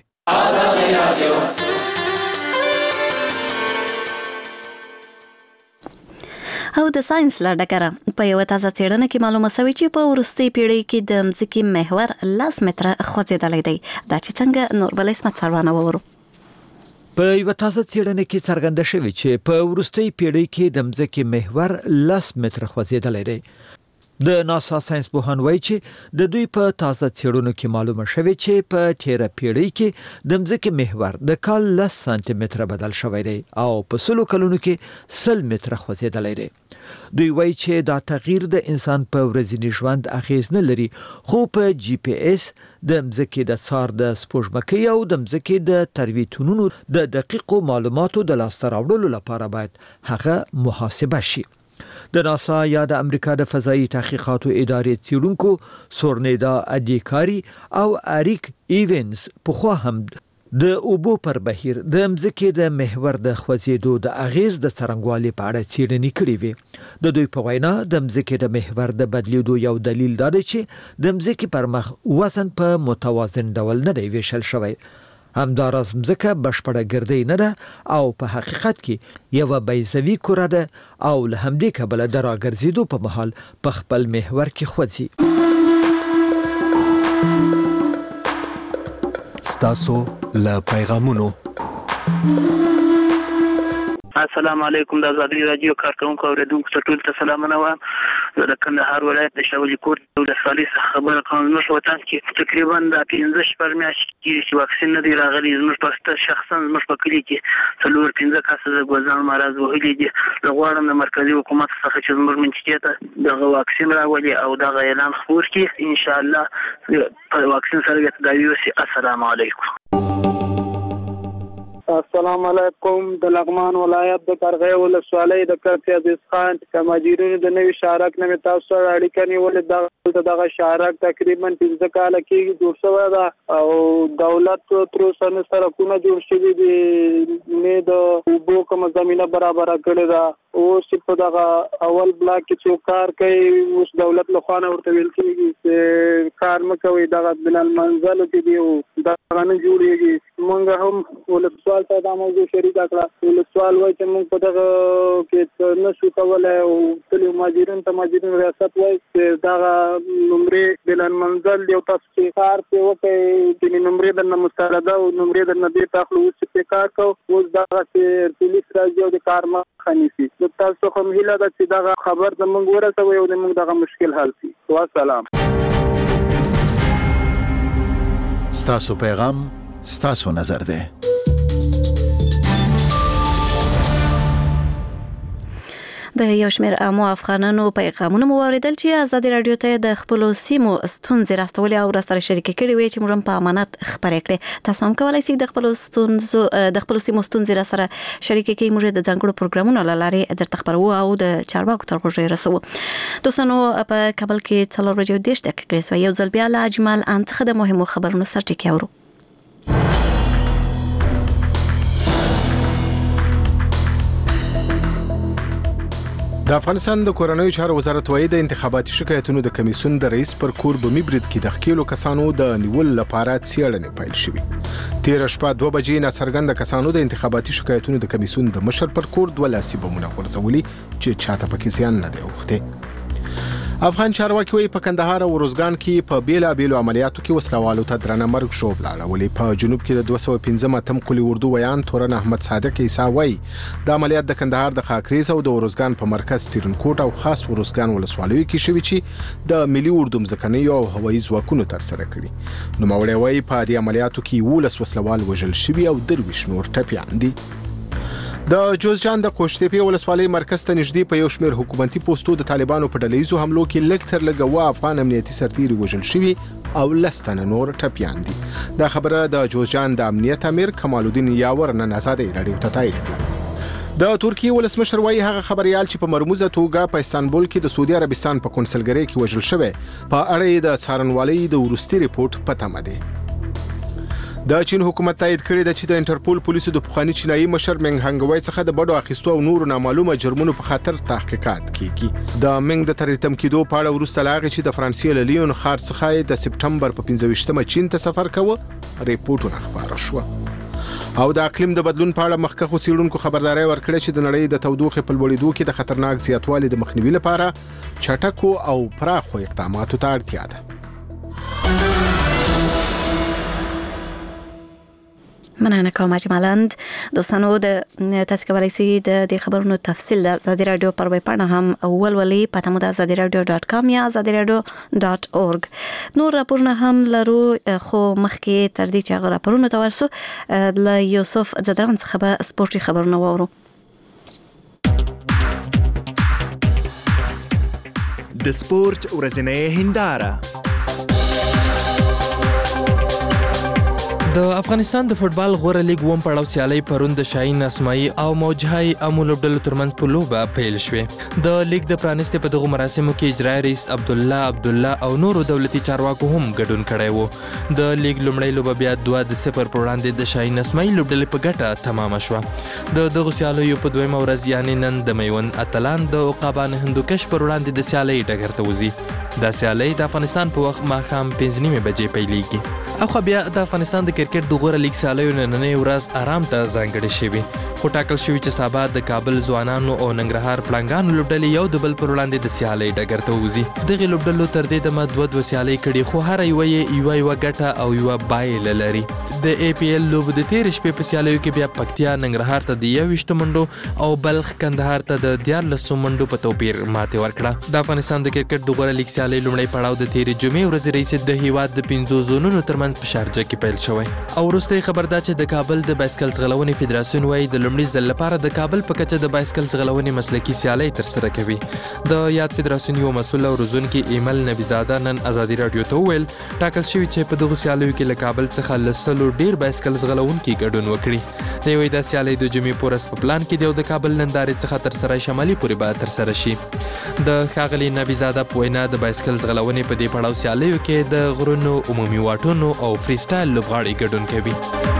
Speaker 1: او د ساينس له ډګره په یوه تازه څېړنه کې معلومه شوې چې په وروستۍ پیړۍ کې د مځکې محور لس متره خوځېدلی دی. دا چې څنګه نوربل اسمت سروانه وورو.
Speaker 5: په یوه تازه څېړنه کې څرګنده شوې چې په وروستۍ پیړۍ کې د مځکې محور لس متره خوځېدلی دی. د ناسا ساينس پوهان وایي چې د دوی په تازه څېړنو کې معلومه شوې چې په تیره پیړۍ کې د مځکې محور د کال لس سانتي متره بدل شوی دی او په سلو کلونو کې سل متره خوځېدلی دی. دوی وایي چې دا تغییر د انسان په ورځني ژوند اغیز نه لري خو په جی پی اس د مځکې د څار د سپوږمکۍ او د مځکې د ترویتونونو د دقیقو معلوماتو د لاسته راوړلو لپاره باید هغه محاسبه شي. د ناسا یا د امریکا د فضایي تحقیقاتو ادارې څیړونکو سورنیدا ادیکاری او اریک ایونز پخوا هم د اوبو پر بهیر د مځکې د محور د خوځېدو د اغیز د څرنګوالي په اړه څېړنې کړې وې. د دوی په وینا د مځکې د محور د بدلیدو یو دلیل دا دی چې د مځکې پر مخ وزن په متوازن ډول نه دی ویشل شوی. همداراز مځکه بشپړه ګردۍ نه ده او په حقیقت کې یوه بیضوي کره ده او له همدې کبله د راګرځېدو په مهال په خپل محور کې خوځي.
Speaker 4: ستاسو له پیغامونو.
Speaker 23: السلام علیکم. د آزادي رادیو کارکونکو اوریدونکو ته ټول ته سلامونه وایم. زه د کندهار ولایت د شاولي کوټ ولسوالۍ څخه خبره کوم. زموږ په وطن کې تقریبا د پنځه شپږ میاشتې کېږي چې واکسین نه دی راغلی. زموږ په شخصا زموږ په کلي کې څلور پنځه کسه د ګوزان مرض وهلي دي. زه غواړم د مرکزي حکومت څخه چې زموږ منطقې ته دغه واکسین راولي او دغه اعلان خپور کړي. انشاءالله په واکسین سره تداوي وشي. السلام علیکم.
Speaker 6: السلام علیکم. د لغمان ولایت د قرغې ولسوالۍ د کافي عزیز خان د ماجرینو د نوي شارک نه تاسو سره اړیکه نیولې. دغه شارک تقریبا پنځه کاله کې جوړ شوی ده او دولت تر اوسه سړکونه جوړ شوي دي، نه د اوبو کومه زمینه برابر کړې ده. اوس په دغه اول بلاک کې څو کار کوي، اوس دولت له خوا نه ورته ویل کېږي چې کار مه کوئ، دغه بلال منزلو کې دي او دغه نه جوړېږي. موږ هم ولسوال ته دا موضوع شریکه کړه. ولسوال وایي چې موږ په دغه کې نه شو کولی او تلي مهاجرین ته مهاجرین ریاست وایي چې دغه نمرې بلال منزل دی او تاسو چې کار پرې وکړئ، ځینې نمرې درنه مسترده او نمرې درنه بېرته اخلو. اوس چې پرې کار کوو، اوس دغسې پولیس راځي او د کار مخه نیسي. تاسو هم هیله ده چې دغه خبر زموږ ورسوئ او زموږ دغه مشکل حل شي. والسلام.
Speaker 14: ستاسو پیغام ستاسو نظر ده.
Speaker 1: د یو شمېر عامو افغانانو پیغامونه مو واوریدل چې ازادي راډیو ته د خپلو سیمو ستونزې راستولې او راسره شریکې کړې وې چې موږ هم په امانت خپرې کړې. تاسو هم کولی شئ د خپلو ستونزو د خپلو سیمو ستونزې راسره شریکې کړئ. موږ د ځانګړو پروګرامونو له لارې درته خپروو او د چارواکو تر غوږ رسوو. دوستانو، په کابل کې څلور بجې او دېرش دقیقې شوې. یو ځل بیا له اجمل ان څخه د مهمو خبرونو سرټکي اورو.
Speaker 2: د افغانستان د کورنیو چارو وزارت وايي د انتخاباتي شکایتونو د کمیسیون د رئیس پر کور بمي برید کې د ښکېلو کسانو د نیول لپاره څېړنې پیل شوې. تېره شپه دوه بجې ناڅرګنده کسانو د انتخاباتي شکایتونو د کمیسیون د مشر پر کور دوه لاسي بمونه غورځولي چې چاته پکې زیان نه دی اوښتی. افغان چارواکي وايي په کندهار او روزګان کې په بیلابیلو عملیاتو کې وسلوالو ته درنه مرګ ژوبله اړولې. په جنوب کې د دوه سوه پنځم اتم قلي اردو ویان تورن احمد صادق عیسی وايي د عملیات د کندهار د خاکریز او د روزګان په مرکز تیرنکوټ او خاص روزګان ولسوالیو کې شوي چې د ملي اردو مځکنیو او هوایي ځواکونو ترسره کړي. نوموړی وايي په دې عملیاتو کې یولس وسلوال وژل شوي او درویشت نور ټپیان دي. د جوزجان د قوشتېپې ولسوالۍ مرکز ته نږدې په یو شمېر حکومتي پوستو د طالبانو په ډلهییزو حملو کې لږ تر لږه اووه افغان امنیتي سرتیري وژل شوي او لس تنه نور ټپیان دي. دا خبره د جوزجان د امنیت امیر کمال الدین یاور نن ازادۍ راډیو ته تایید کړه. د ترکیې ولسمشر وايي هغه خبريال چې په مرموزه توګه په استانبول کې د سعودي عربستان په کنسلګرۍ کې وژل شوی په اړه د څارنوالۍ د وروستي ریپورت په تمه دی. د چین حکومت تایید کړی دی چې د انټرپول پولیسو د پخوانی چینایي مشر منګ هنګوی څخه د بډو اخیستو او نورو نامعلومه جرمونو په خاطر تحقیقات کیږي. د منګ د تریتم کېدو په اړه وروسته لا هغې چې د فرانسې له لیون ښار څخه د سپټمبر په پنځه ویشتمه چین ته سفر کوه ریپورټونه خپاره شوه. او د اقلیم د بدلون په اړه مخکښو څېړونکو خبرداری ورکړې چې د نړۍ د تودوخې په لوړېدو کې د خطرناک زیاتوالي د مخنیوي لپاره چټکو او پراخو اقداماتو ته اړتیا ده.
Speaker 1: مننه کوم اجمالند. دوستانو، د تاسو کولی شئ د دې خبرونو تفصیل د ازادي رادیو پر ویب پاڼه هم ولولئ. پته مو د ازادي رادیو ډاټ کام یا ازادي رادیو ډاټ اورګ. نور راپورونه هم لرو، خو مخکې تر دې چې هغه راپورونه ته ورسو له یوسف ځدران څخه به سپورټي خبرونه واورو.
Speaker 7: د سپورت ورځنۍ هنداره.
Speaker 10: د افغانستان د فوتبال غوره لیګ ووم پړاو سیالۍ پرون د شاهین اسماعي او موجهای امو لوبډلو ترمنځ په لوبه پیل شوې. د لیګ د پرانیستې په دغو مراسمو کې اجرایي رئیس عبدالله عبدالله او نورو دولتي چارواکو هم ګډون کړی و. د لیګ لومړۍ لوبه بیا دوه د صفر پر وړاندې د شاهین اسماعي لوبډلې په ګټه تمامه شوه. د دغو سیالیو په دویمه ورځ یعنې نن د میوند اتلان د عقابان هندوکش پر وړاندې د سیالۍ ډګر ته وځي. دا سیالۍ د افغانستان په وخت ماښام پنځه نیمې بجې پیلیږي. اخو بیا د افغانستان د کرکټ د غوره لیګ سیالیو نننۍ ورځ آرام ته ځانګړې شوې، خو ټاکل شوي چې سبا د کابل ځوانانو او ننګرهار پړانګانو لوبډلې یو د بل پر وړاندې د سیالۍ ډګر ته وځي. دغې لوبډلو تر دې دمه دوه دوه سیالۍ کړي، خو هره یوه یې یوه یوه ګټه او یوه بایله لري. د ای پی ایل لوبو د تېرې شپې په سیالیو کې بیا پکتیا ننګرهار ته د یوویشتو منډو او بلخ کندهار ته د دیارلسو منډو په توپیر ماتې ورکړه. د افغانستان د کرکټ د غوره لیګ سیالۍ لومړی پړاو د تېرې جمعې ورځې راهیسې د هیواد د پنځو زونونو ترمنځ په شارجه کې پیل شوی. او وروستی خبر دا چې د کابل د بایسکل ځغلونې فدراسیون وايي د لومړۍ لومړي ځل لپاره د کابل په کچه د بایسکل ځغلونې مسلکي سیالۍ ترسره کوي. د یاد فدراسیون یو مسؤل او روزونکي ایمل نبیزاده نن ازادي رادیو ته وویل ټاکل شوي چې په دغو سیالیو کې له کابل څخه له سلو ډېر بایسکل ځغلونکي ګډون وکړي. د یوې دا سیالۍ د جمعې په ورځ په پلان کې دی او د کابل نندارې څخه ترسره شمالي پورې به ترسره شي. د ښاغلي نبیزاده په وینا د بایسکل ځغلونې په دې پړاو سیالیو کې د غرونو عمومي واټونو او فری سټایل لوبغاړي ګډون کوي.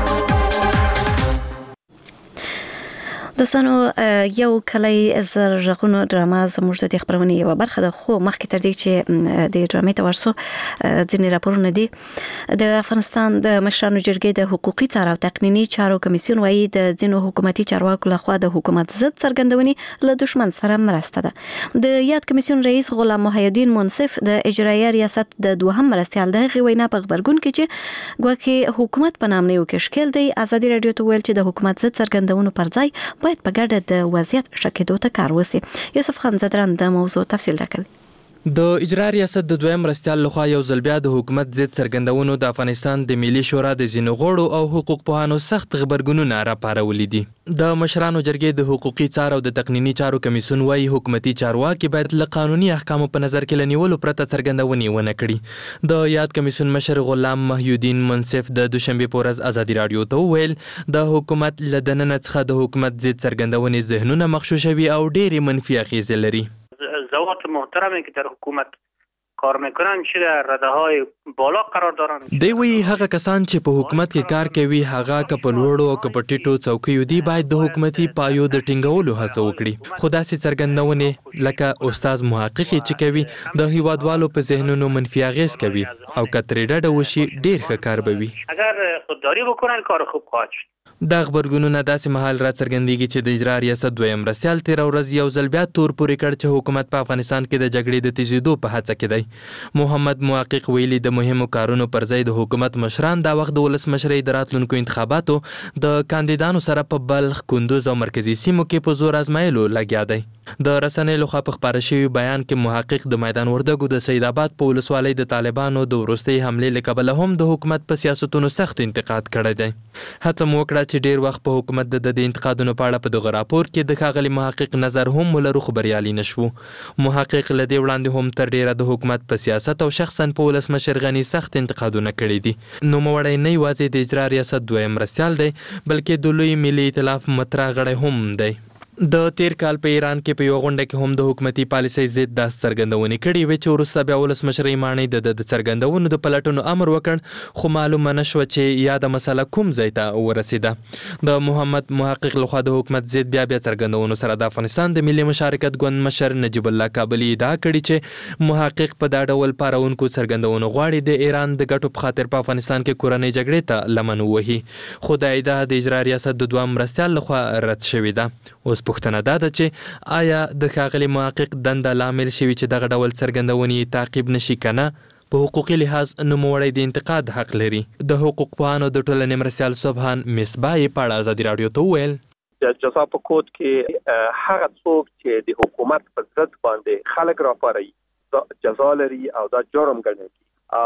Speaker 10: دوستانو یو کلی زرغونو ډراما زموږ د خبرونې یو برخه ده، خو مخکې تر دې چې د ډرامې ته ورسو ځینې راپورونه دي. د افغانستان د مشرانو جرګې د حقوقي څار او تقنینی چارو کمیسیون وایي د ځینو حکومتي چارواکو لخوا د حکومت ضد څرګندونې له دشمن سره مرسته ده. د یاد کمیسیون رئیس غلام محی الدین منصف د اجرایه ریاست د دوهم مرستیال د هغې وینا په خبرګون کې چې ګواکې حکومت په نام نه یو کې شکل دی، ازادي رادیو ته ویل چې د حکومت ضد څرګندونو پر ځای باید په ګډه د وضعیت ښه کېدو ته کار وشي. یوسف خان زدران د موضوع تفصیل راکوي. د اجرا ریاست د دویم مرستیال لخوا یو ځل بیا د حکومت ضد څرګندونو د افغانستان د ملي شورا د ځینو غړو او حقوق پوهانو سخت غبرګونونه راپارولي دي. د مشرانو جرګې د حقوقي څار او د تقنینی چارو کمیسیون وايي حکومتي چارواکي باید له قانوني احکامو په نظر کې لنیولو پرته څرګندونې ونه کړي. د یاد کمیسیون مشر غلام محی الدین منصف د دوشنبه په ورځ ازادي رادیو ته وویل د حکومت له دننه څخه د حکومت ضد څرګندونې ذهنونه مغشوشوي او ډېرې منفي اغیزې لري.
Speaker 23: ذوات محترمی که در حکومت کار میکنن چه در رده های بالا قرار دارن.
Speaker 10: دی وی هغه کسان چې په حکومت کې کار کوي هغه که په لوړو او که په ټیټو څوکیو دي باید د حکومتي پایو د ټینګولو هڅه وکړي. خو داسې څرګندونې لکه استاد محقق چې کوي د هیوادوالو په ذهنونو منفي اغیز کوي او که ترې ډډه وشي ډېر ښه کار به وي.
Speaker 23: اگر خودداری بکنن کار خوب خواهد شد.
Speaker 10: دا خبرګونونه داسې مهال را څرګندېږي چې د اجرا ریاست دویم مرستیال تېره ورځ یو ځل بیا تور پورې کړ چې حکومت په افغانستان کې د جګړې د تیزېدو په هڅه کې دی. محمد محقق ویلي د مهمو کارونو پر ځای د حکومت مشران دا وخت د ولسمشرۍ د راتلونکو انتخاباتو د کاندیدانو سره په بلخ، کندوز او مرکزي سیمو کې په زور ازمایلو لګیا دی. د رسنۍ لخوا په خپاره شوي بیان کې محقق د میدان وردګو د سید آباد په ولسوالۍ د طالبانو د وروستۍ حملې له کبله هم د حکومت په سیاستونو سخت انتقاد کړی دی. هڅه مو وکړه چې ډېر وخت په حکومت د د انتقادونو په اړه په دغه راپور کې د ښاغلي محقق نظر هم ولرو خو بریالي نه شو. محقق له دې وړاندې هم تر ډېره د حکومت په سیاست او شخصا په ولسمشر غني سخت انتقادونه کړي دي. نوموړی نه یوازې د اجرا ریاست دویم مرستیال دی بلکې د لوی ملي ائتلاف مطرح غړی هم دی. د تیر کال په ایران کې په یو غونډه کې هم د حکومتي پالیسۍ ضد داسې څرګندونې کړې وې چې وروسته بیا ولسمشرۍ ماڼۍ د د څرګندونو د پلټنو امر وکړ خو معلومه نه شوه چې یاده مسله کوم ځای ته ورسېده. د محمد محقق لخوا د حکومت ضد بیا بیا څرګندونو سره د افغانستان د ملي مشارکت ګوند مشر نجیب الله کابلي ادعا کړې چې محقق په دا ډول پارونکو څرګندونو غواړي د ایران د ګټو په خاطر په افغانستان کې کورنۍ جګړې ته لمن ووهي. خو دا ادعا د اجرا ریاست د دویم مرستیال لخوا رد شوې ده. اوس پوښتنه دا ده چې آیا د ښاغلي محقق دنده لامل شوي چې دغه ډول څرګندونې تعقیب نشي که نه؟ په حقوقي لحاظ نوموړی د انتقاد حق لري. د حقوق پوهانو د ټولنې مرستیال سبحان مصباح یې په اړه ازادي رادیو ته وویل
Speaker 9: د جزا په کود کې هغه څوک چې د حکومت په ضد باندې خلک راپاروي جزا لري او دا جرم ګڼل کېږي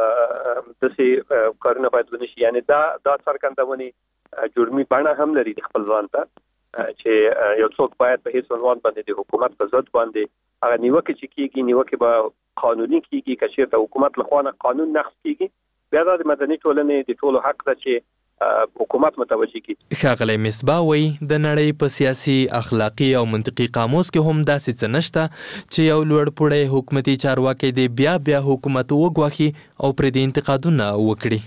Speaker 9: او داسې کارونه باید ونه شي. یعنې دا دا څرګندونې جرمي بڼه هم لري د خپل ځان ته چې یو څوک باید په هیڅ عنوان باندې د حکومت په ضد باندې هغه نیوکه چې کېږي نیوکه به قانوني کېږي که چېرته حکومت له خوا نه قانون نقض کېږي بیا دا د مدني ټولنې د ټولو حق ده چې حکومت متوجه کړي.
Speaker 10: ښاغلی مصباح وایي د نړۍ په سیاسي، اخلاقي او منطقي قاموس کې هم داسې څه نشته چې یو لوړ پوړی حکومتي چارواکی دی بیا بیا حکومت وګواښي او پرې د انتقادونه وکړي.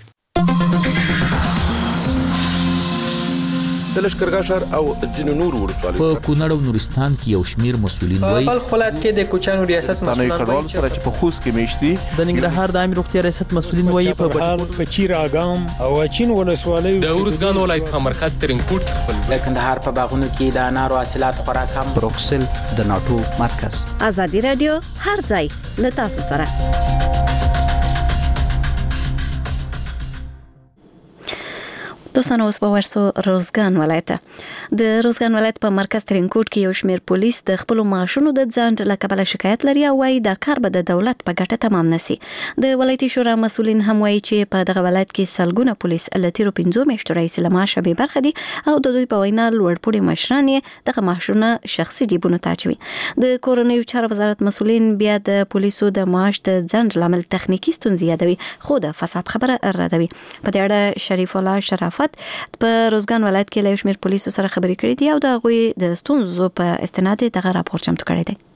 Speaker 11: د لښکرګاه ښار او ځینو نورو ولسوالیو
Speaker 12: په کونړ او نورستان کې یو شمیر مسؤلین وایي
Speaker 24: په خپل کې د کوچانو ریاست مسؤلین
Speaker 11: وایي چې په خوست کې میشتي
Speaker 24: د ننګرهار د عامه روغتیا ریاست مسؤلین وایي په
Speaker 25: بهار په چیر اګام او چین ولسوالیو
Speaker 10: د ورزګان ولایت په مرکز ترنکوټ خپل
Speaker 24: د کندهار په باغونو کې د انارو حاصلات خوراک هم
Speaker 12: بروکسل د ناټو مرکز.
Speaker 1: ازادي رادیو هر ځای له تاسو سره. دوستانو اوس په ورسو روزګان ولایت د روزګان ولایت په مرکز ترینکوټ کې یو شمېر پولیس د خپل معاشونو د ځنډ له کبله شکایت لري او وايي دا کار به د دولت په ګټه تمام نشي. د ولایتي شورا مسؤلین هم وايي چې په دغه ولایت کې سلګونه پولیس له تیرو پنځو میاشتو راهیسې له معاشه بې برخه دي او د دوی په وینا لوړپوړي مشران یې دغه معاشونه شخصي جیبونو ته اچوي. د کورنیو چارو وزارت مسؤلین بیا د پولیسو د معاش د ځنډ لامل تخنیکی ستونزې یادوي خو د فساد خبره ردوي. په دې اړه شریف الله شرافت په روزګان ولایت کې له یو شمېر پولیسو سره خبرې کړې دي او د هغوی د ستونزو په استناد دغه راپور چمتو کړی دی.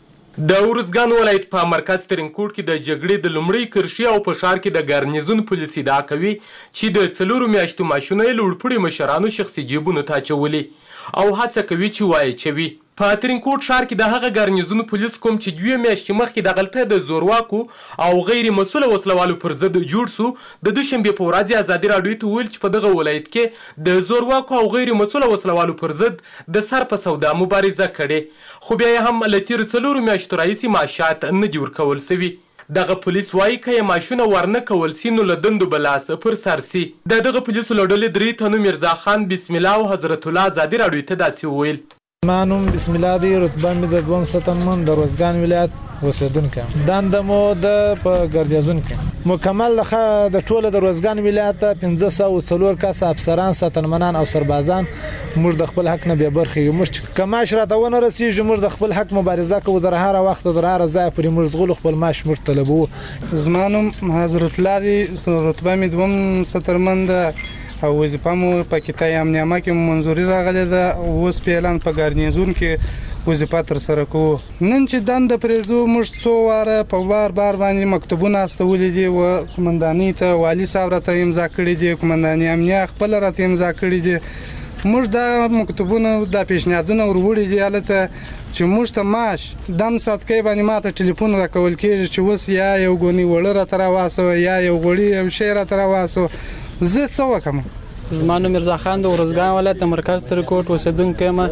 Speaker 10: د روزګان ولایت په مرکز ترینکوټ کې د جګړې د لومړۍ کرښې او په ښار کې د ګارنیزون پولیس ادعا کوي چې د څلورو میاشتو معاشونه یې لوړپوړي مشرانو شخصي جیبونو ته اچولي او هڅه کوي چې وایي چوي. په ترینکوټ ښار کې د هغه ګارنیزون پولیس کوم چې دوه میاشتې مخکې دغلته د زورواکو او غیر مسؤله وسلوالو پر ضد جوړ سو د دوشنبې په ورځ ازادي راډیو ته ویل چې په دغه ولایت کې د زورواکو او غیر مسؤله وسلوالو پر ضد د سر په سودا مبارزه کړې خو بیا هم له تیر څلورو میاشتو راهیسې معاشات نه دي ورکول سوي. دغه پولیس وایي که یې معاشونه ورنه کول سي نو له دندو به لاس پر سر سي. د دغه پولیسو له ډلې درې تنو میرزا خان بسم الله او حضرت الله ازادي راډیو ته داسې وویل.
Speaker 3: مانوم بسم الله دی رتبه مې د دوم ستمن د روزګان ولایت اوسیدونکی دنده مو د په ګردیزون کې مکمل لخه د ټوله د روزګان ولایت پنځه سوه څلور کس افسران ستنمنان او سربازان موږ د خپل حق نه بې برخې یو موږ کماش راته ونه رسیږي موږ د خپل حق مبارزه کوو در هر وخت در هر ځای پرې موږ زغلو خپل معاش موږ طلبوو.
Speaker 8: زمانم حضرت الله دی رتبه مې دوم سترمن ده او وظیفه مو په کتای امنیامه کې منظوري راغلی ده اوس په اعلان په ګارنیزون کې وظیفه تر سره کوو. نن چې دنده پرېږدو موږ څو واره په بار بار باندې مکتوبونه استولي دي و قمندانۍ ته والي صاحب راته امضا کړي دي قمنداني امنیه خپل راته امضا کړي دي. موږ دا مکتوبونه دا پیشنهادونه وروړي دي هلته چې موږ ته معاش دم ساتکۍ باندې ماته ټلیفون راکول کېږي چې اوس یا یو ګونی وړه راته راواسو یا یو غوړي یو شی راته راواسو. زه څه وکړم؟
Speaker 24: زما نوم میرزا خان د روزګان ولایت د مرکز ترینکوټ اوسیدونکی یم.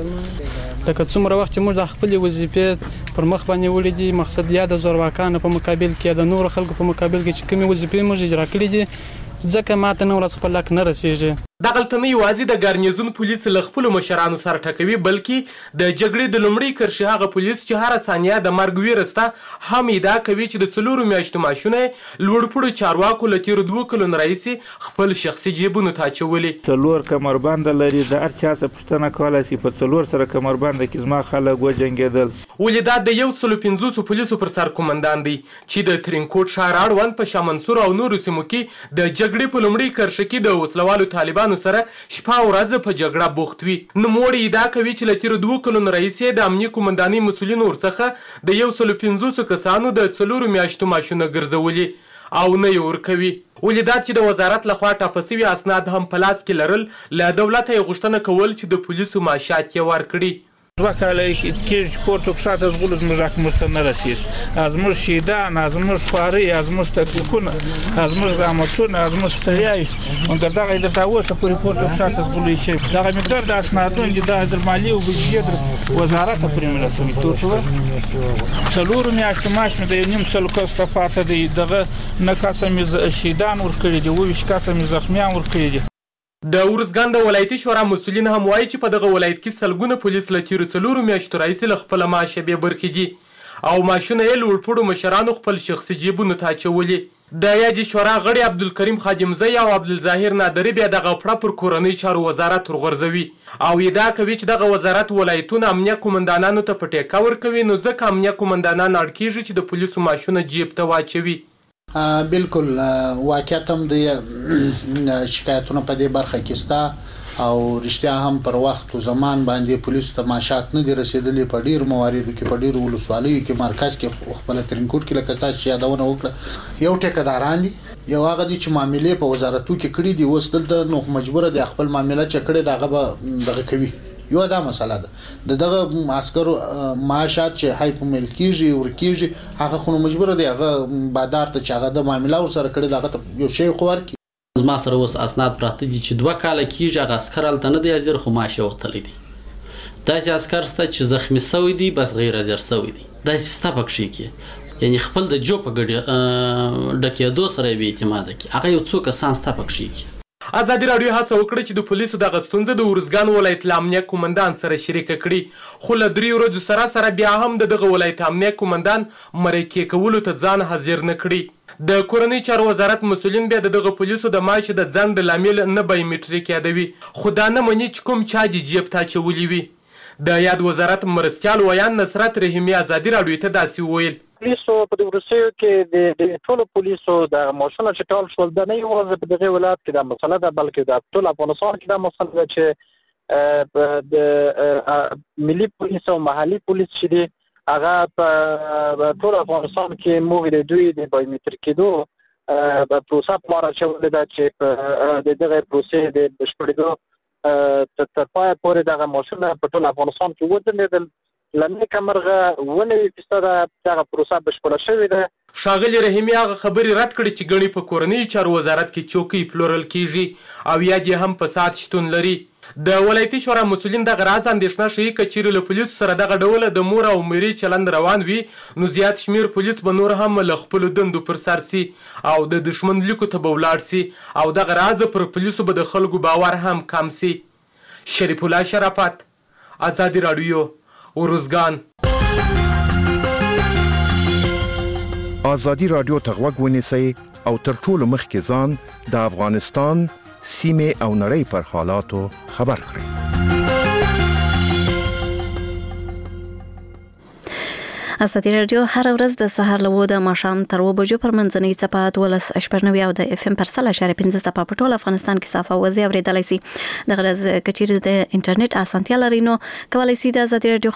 Speaker 24: لکه څومره وخت چې موږ د خپلې وظیفې پر مخ باندې وړي دي مقصد یا د زورواکانو په مقابل کې یا د نورو خلکو په مقابل کې چې کومې وظیفې موږ اجرا کړي دي ځکه ماته نن ورځ خپل حق نه رسیږي.
Speaker 10: دغلته نه یوازې د ګارنیزون پولیس له خپلو مشرانو سره ټکوي بلکې د جګړې د لومړۍ کرښې هغه پولیس چې هره ثانیه د مرګ ویره سته هم ادعا کوي چې د څلورو میاشتو معاشونه لوړپوړو چارواکو له تېرو دوو کلونو راهیسې خپل شخصي جیبونو ته اچولي.
Speaker 13: څلور کمربنده لري د هر چا څه پوښتنه کولی شي په څلور سره کمربنده کې زما خلک وجنګېدل.
Speaker 10: ولې دا د یو سلو پنځوسو پولیسو پر سر قومندان دی چې د ترینکوټ ښار اړوند په شاه منصور او نورو سیمو کې د جګړې په لومړۍ کرښه کې د وسلوالو طالبانو سره شپه او ورځ په جګړه بوخت وي. نوموړی ادعا کوي چې له تېرو دوو کلونو راهیسې د امنیې قومندانۍ مسؤلینو ورڅخه د یو سلو پنځوسو کسانو د څلورو میاشتو معاشونه ګرځولي او نه یې ورکوي. ولې دا چې د وزارت لخوا ټاپه سوي اسناد هم په لاس کې لرل له دولته یې غوښتنه کول چې د پولیسو معاشات یې ورکړي.
Speaker 13: دوه کاله کېږي چې کورته کښاته زغلو زموږ حق موږ ته نه رسېږي. زموږ شهیدان زموږ خوارۍ زموږ تکلیفونه زموږ زحمتونه زموږ ستړیاوې مګر دغه یې درته اوسه پورې کورته کښاته زغلو یې شوي. دغه مقدار د اسنادونه دي دا د مالیې او بودیجې د وزارته پورې مې رسوي. ټول څلورو میاشتو معاش مې د یو نیم سلو کسو ته پاته دی. دغه نه کسه مې شهیدان ورکړي دي اووه ویشت کسه مې زخمیان ورکړي دي.
Speaker 10: د ارزګان د ولایتي شورا مسؤلین هم وایي چې په دغه ولایت کې سلګونه پولیس له تیرو څلورو میاشتو راهیسې له خپله معاشه بې برخې دي او معاشونه یې لوړپوړو مشرانو خپل شخصي جیبونو ته اچولي. د یادې شورا غړي عبدالکریم خادمزی او عبدالظاهر نادري بیا دغه پړه پر کورنۍ چارو وزارت ورغورځوي او ادعا کوي چې دغه وزارت ولایتونه امنیه قومندانانو ته په ټیکه ورکوي نو ځکه امنیه قومندانان اړ کېږي چې د پولیسو معاشونه جیب ته واچوي.
Speaker 16: بالکل واقعیت هم د شکایتونو په دې برخه کې سته او رښتیا هم پر وخت او زمان باندې پولیسو ته معاشات نه دي رسیدلي. په ډیرو مواردو کې په ډیرو ولسوالیو کې مرکز کې خپل ترینکوټ کې لکه تاسو چې یادونه وکړه یو ټیکداران دي یو هغه دي چې معاملې په وزارتو کې کړي دي اوس دلته نو مجبوره دي خپل معامله چې کړي دغه به دغه کوي. یو دا مسله ده د دغه عسکرو معاشات چې هاي په مل کېږي ورکېږي هغه خو مجبوره دی هغه بادار ته چې هغه د معامله ورسره کړي دغه ته یو شی خو ورکړي.
Speaker 17: زما سره اوس اسناد پراته دي چې دوه کاله کېږي هغه عسکر هلته نه دی حاضر خو معاش یې وختلی دی. داسې عسکر شته چې زخمي سوی دی بس غیر حاضر سوی دی. داسې سته پکښې کې یعنې خپل د جو په ډکېدو سره یې بې اعتماده کړي هغه یو څو کسان سته پکښې کې.
Speaker 10: ازادي راډیو هڅه وکړه چې د پولیسو د غستونزه د ورزګان ولایت امنیه قومندان سره شریک کړي، خو له درې ورځو سره سره بیا هم د دغه ولایت امنیه قومندان مرکې کولو ته ځان حاضر نه کړي. د کورنۍ چارو وزارت مسؤلین بیا د دغه پولیسو د معاش د ځنډ لامل نه بایومټریک یادوي، خو دا نه مني چې کوم چا د جیب ته اچولي وي. د یاد وزارت مرستیال ویان نصرت رحیمي ازادي راډیو ته داسې وویل:
Speaker 15: پولیسو په دې وروستیو کې د ټولو پولیسو د ماشونه چې ټول شول د نه یوازې په دغه ولایت کې دا مسله ده، بلکې د ټول افغانستان کې دا مسله ده چې د ملي پولیس او محلي پولیس چې دي هغه په ټول افغانستان کې موږ د دوی د بایومټریک کېدو په پروسه پلاره شولې ده چې د دغه پروسې د بشپړېدو تر پایه پورې دغه ماشونه په ټول افغانستان کې ودرېدل. لنه کمرغه ونه فیصد دغه پروسه بشپړه شوې ده.
Speaker 10: ښاغلي رحیمي هغه خبرې رد کړې چې ګڼې په کورنۍ چارو وزارت کې چوکۍ پلورل کیږي او یا دې هم فساد شتون لري. د ولایتي شورا مسؤلین دغه راز اندېښنه ښیي که چیرې له پولیسو سره دغه ډول د مور او مېرې چلند روان وي نو زیات شمېر پولیس به نور هم له خپلو دندو پر سر سي او د دښمن لیکو ته به ولاړ سي او دغه راز پر پولیسو به د خلکو باور هم کم سي. شریف الله شرافت، ازادي راډیو، ورزګان.
Speaker 14: ازادي راډیو ته غوږ ونیسئ او تر ټولو مخکې ځان د افغانستان سیمې او نړۍ پر حالاتو خبر کړئ.
Speaker 1: ازادي راډیو هر ورځ د سهار له د ماښام تر اوه بجو پر منځنۍ څپه دولس اشپږ نوي او د اف ام پر سل اشاره پنځه څپه په ټول افغانستان کې صافه اوازې اورېدلی سي. دغه ورځ که چیرې د انټرنیټ اسانتیا لري نو کولی سي د ازادي راډیو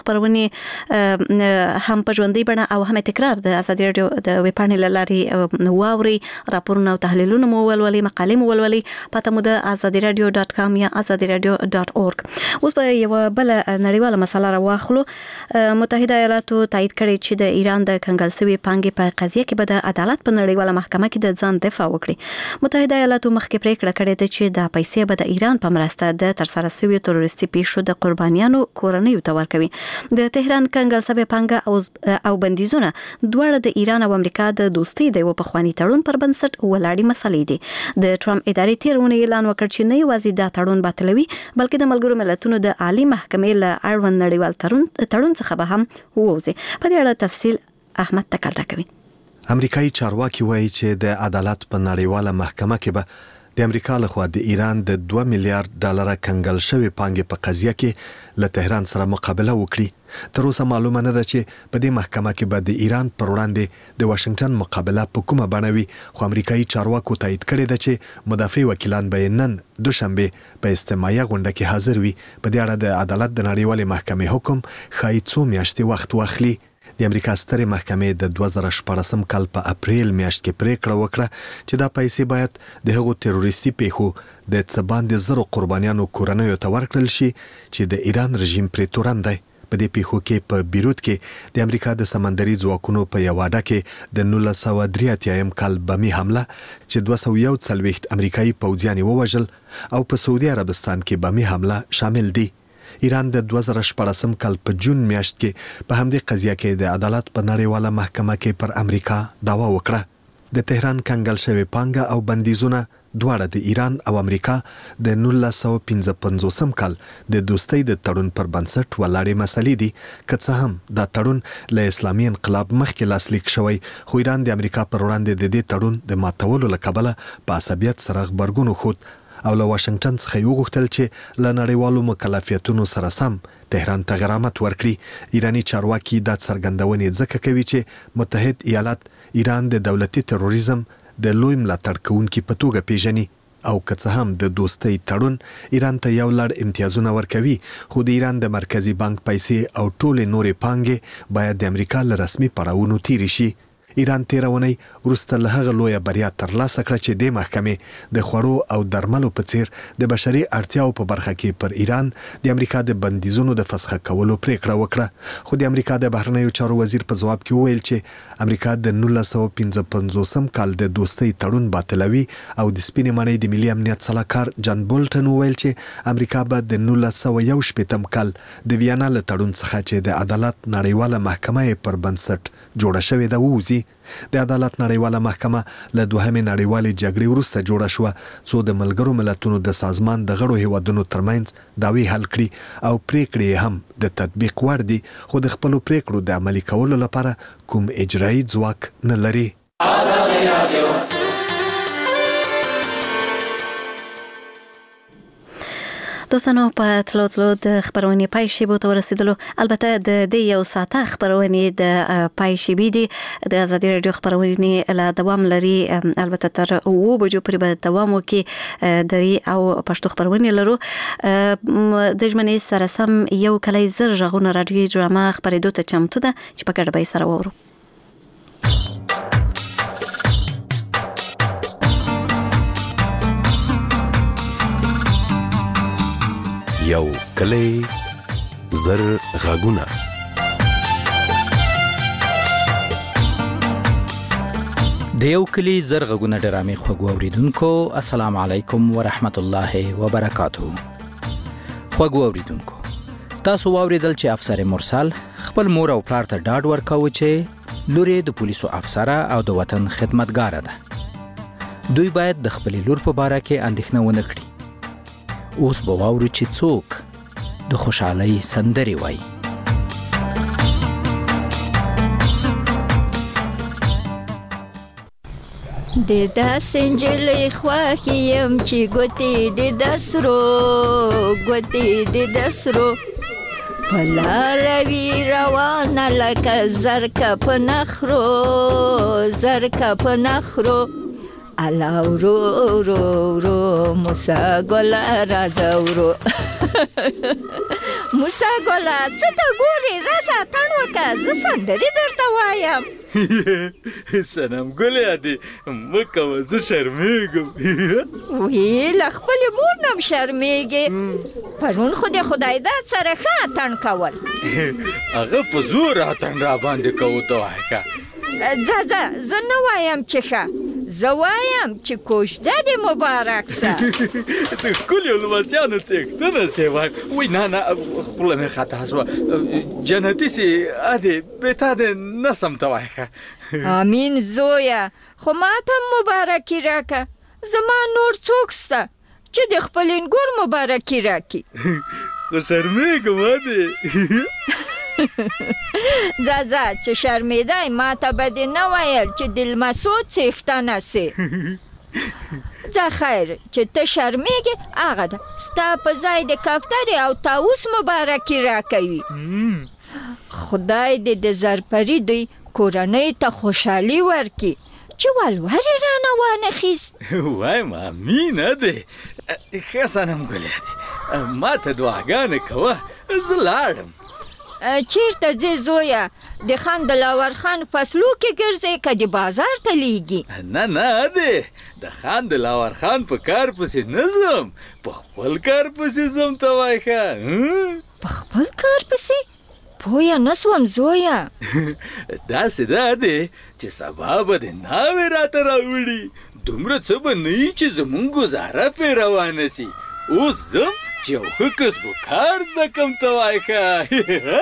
Speaker 1: خپرونې هم په ژوندۍ بڼه او هم تکرار د ازادي راډیو د ویبپاڼې له لارې واوري. راپورونه او تحلیلونه مو ولولئ، مقالې مو ولولئ. پته مو د ازادي راډیو ډاټ کام یا ازادي راډیو ډاټ اورګ. اوس به یوه بله نړیواله مسله راواخلو. متحده ایالاتو تایید کړی چې د ایران د کنګل شوې پانګې په قضیه کې به د عدالت په نړیواله محکمه کې د ځان دفاع وکړي. متحده ایالاتو مخکې پریکړه کړې ده چې د پیسې به د ایران په مرسته د ترسره شویو تروریستي پیښو د قربانیانو کورنیو ته ورکوي. د تهران کنګل شوې پانګه او بندیزونه دواړه د ایران او امریکا د دوستۍ د یو پخواني تړون پر بنسټ ولاړې مسلې دي. د ټرمپ ادارې تیر اونۍ اعلان وکړ چې نه یوازې دا تړون باطلوي بلکې د ملګرو ملتونو د عالی محکمې له اړوند نړیوال تړون څخه به هم ووځي. په دې اړه تفصیل احمد تکل راکوي.
Speaker 4: امریکایي چارواکي وایي چې د عدالت په نړیواله محکمه کې به د امریکا لخوا د ایران د دوه میلیارډ ډالر کنګل شوی پانګې په قضیه کې له تهران سره مقابله وکړي. تر اوسه معلومه نه ده چې په دې محکمه کې به د ایران پر وړاندې د واشنگټن مقابله په کومه بڼه وي، خو امریکایي چارواکو تایید کړی ده چې مدافع وکیلان به نن دوشنبه په استماعیه غونډه کې حاضر وي. په دې اړه د عدالت د نړیوالې محکمې حکم ښایي څو میاشتې وخت واخلي. د امریکا سترې محکمې د دوه زره شپاړسم کال په اپریل میاشت کې پریکړه وکړه چې دا پیسې باید د هغو تروریستي پیښو د څه باندې زرو قربانیانو کورنیو ته ورکړل شي چې د ایران رژیم پرې تورن دی. په دې پیښو کې په بیروت کې د امریکا د سمندري ځواکونو په یو اډه کې د نولس سوه درې اتیایم کال بمي حمله چې دوه سوه یو څلوېښت امریکایي پوځیان یې ووژل او په سعودي عربستان کې بمي حمله شامل دي. ایران د دوه زره شپاړسم کال په جون میاشت کې په همدې قضیه کې د عدالت په نړیواله محکمه کې پر امریکا دعوا وکړه. د تهران کنګل شوی پانګه او بندیزونه دواړه د ایران او امریکا د نولس سوه پنځه پنځوسم کال د دوستۍ د تړون پر بنسټ ولاړې مسلې دي. که څه هم دا تړون له اسلامي انقلاب مخکې لاسلیک شوی، خو ایران د امریکا پر وړاندې د دې تړون د ماتولو له کبله په عصبیت سره غبرګون وښود او له واشنگټن څخه یې وغوښتل چې له نړیوالو مکلفیتونو سره سم تهران ته غرامت ورکړي. ایرانی چارواکي دا څرګندونې ځکه کوي چې متحد ایالات ایران د دولتي تروریزم د لوی ملاتړ کوونکي په توګه پیژني او که څه هم د دوستۍ تړون ایران ته یو لړ امتیازونه ورکوي، خو د ایران د مرکزی بانک پیسې او ټولې نورې پانګې باید د امریکا له رسمي پړاوونو تیرې شي. ایران تیر اونۍ وروسته له هغه لویه بریا ترلاسه کړه چې د محکمې د خوړو او درملو په څیر د بشري اړتیاو په برخه کې پر ایران د امریکا د بندیزونو د فسخه کولو پریکړه وکړه. خو د امریکا د بهرنیو چارو وزیر په ځواب کې وویل چې امریکا د نولس سوه پنځه پنځوسم کال د دوستۍ تړون باطلوي او د سپینې ماڼۍ د ملي امنیت سلاکار جان بولټن وویل چې امریکا به د نولس سوه یو شپېتم کال د ویانا له تړون څخه چې د عدالت نړیواله محکمه پر بنسټ جوړه شوې ده ووځي. د عدالت نړیواله محکمه له دوهمې نړیوالې جګړې وروسته جوړه شوه څو د ملګرو ملتونو د سازمان د غړو هیوادونو ترمنځ دعوې حل کړي او پریکړې هم د تطبیق وړ دي خو د خپلو پریکړو د عملي کولو لپاره کوم اجرایي ځواک نه لري. آزادي رادیو
Speaker 1: دوستانو په تلو تلو د خبرونې پای شیبو ته ورسېدلو. البته د دې یو ساعته خبرونې د پای شیبې دي. د ازادي رادیو خبرونې له دوام لري، البته تر اوه بجو پورې به دوام وکړي دري او پښتو خبرونې لرو. د ژمنې سره سم یو کلی زر غږونه رادیوي ډرامه خبرېدو ته چمتو ده چې په ګډه به یې سره واورو.
Speaker 18: یو کلی زر غږونه.
Speaker 12: د یو کلی زر غږونه ډرامې خوږو اوریدونکو، السلام علیکم ورحمت الله وبرکاتو. خوږو اوریدونکو، تاسو واوریدل چې افسر مرسل خپل مور او پلار ته ډاډ ورکاوه چې لور یې د پولیسو افسره او د وطن خدمتګاره ده. دوی باید د خپلې لور په باره کې اندېښنه ونه کړي. اوس به واورو چې څوک د خوشحالۍ سندرې وایي.
Speaker 19: د داسې نجلۍ خوښې یم چې ګوتې د دسرو ګوتې د دسرو په لاره وي روانه لکه زرکه په نخرو زرکه په نخرو. الا ورو ورو ورو موسی ګله راځه ورو موسی ګله څه ته ګورې، راسه اتڼ وکړه، زه سندرې درته وایم.
Speaker 10: سنم ګلې ادې مه کوه، زه شرمېږم.
Speaker 19: وی له خپلې مور نه هم شرمېږې. پرون خو د خدای داد سره ښه اتڼ کول.
Speaker 10: هغه په زور اتڼ را باندې کوو ته وایه که.
Speaker 19: ځه ځه زه نه وایم چې ښه، زه وایم چې کوژده دې مبارک سه.
Speaker 10: د ښکلیو لمسیانو څښتنه سې وایم. وی نه نه خوله مې خطا شوه، جنتي سې ادې بې تا دې نه سم ته وایه ښه.
Speaker 19: امین زویه، خو ما ته هم مبارکي راکه. زما نور څوک سته چې د خپل انګور مبارکي راکړي.
Speaker 10: خو شرمېږم ادې.
Speaker 19: ځه ځه چې شرمېدی، ما ته به دې نه ویل چې د لمسو څښتنه سې. ځه خیر چې ته شرمېږې هغه ده، ستا په ځای د کوترې او طاووس مبارکي راکوي. خدای دې د زرپري دوی کورنۍ ته خوشحالي ورکړي چې ولورې رانه وانخیست.
Speaker 10: وایم امین ادې. ښه صنم ګلې ادې، ما ته دعاګانې کوه، زه لاړم.
Speaker 19: چیرته ځې زویه؟ د خان دلاور خان فصلو کې ګرځې که د بازار ته لیږي؟
Speaker 10: نه نه ادې، د خان دلاور خان په کار پسې نه ځم، په خپل کار پسې ځم ته وایه ښه.
Speaker 19: په خپل کار پسې؟ پویه نه سوم زویه.
Speaker 10: داسې ده ادې چې سبا به د ناوې راته راوړي، دومره څه به نه وي چې زمونږ ګزاره پرې روانه سي. اوس ځم چې یو ښه کسب و کار زده کړم ته وایه ښه.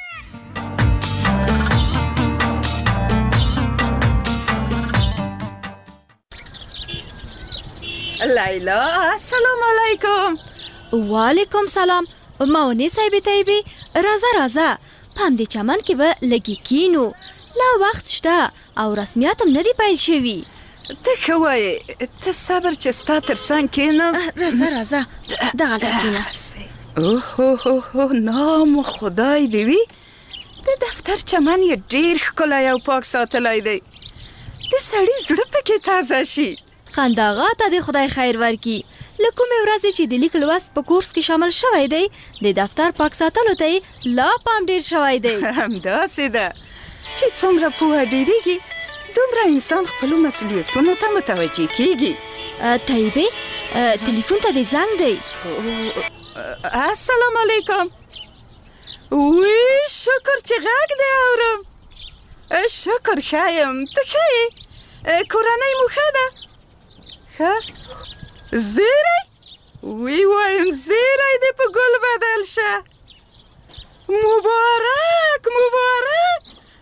Speaker 20: لیلا السلام علیکم.
Speaker 21: وعلیکم سلام. ماونې صاحبې طیبې، راځه راځه، په همدې چمن کې به لږې کینو، لا وخت شته او رسمیات هم نه دي پیل شوي.
Speaker 20: ته ښه وایې، ته صبر چې ستا تر څنګ کښېنم.
Speaker 21: راځه راځه دغلته کښېنه.
Speaker 20: اوهو نام خدای دې وي، د دفتر چمن یې ډېر ښکلی او پاک ساتلی دی، د سړي زړه پکې تازه شي.
Speaker 21: خنداغا ته د خدای خیر ورکړي. له کومې ورځې چې د لیک لوست په کورس کې شامل شوی دی، د دفتر پاک ساتلو ته یې لا پام ډېر شوی دی.
Speaker 20: همداسې ده چې څومره پوهه ډېرېږي، دومره انسان خپلو مسؤلیتونو ته متوجه کېږي.
Speaker 21: طیبې، تلیفون ته دې زنګ دی.
Speaker 20: السلام علیکم. وی شکر چې غږ دې اورم. شکر ښه یم، ته ښه یې؟ کورنۍ مو ښه ده؟ ښه زیری؟ وی وایم زیری دې په ګل بدل شه. مبارک مبارک،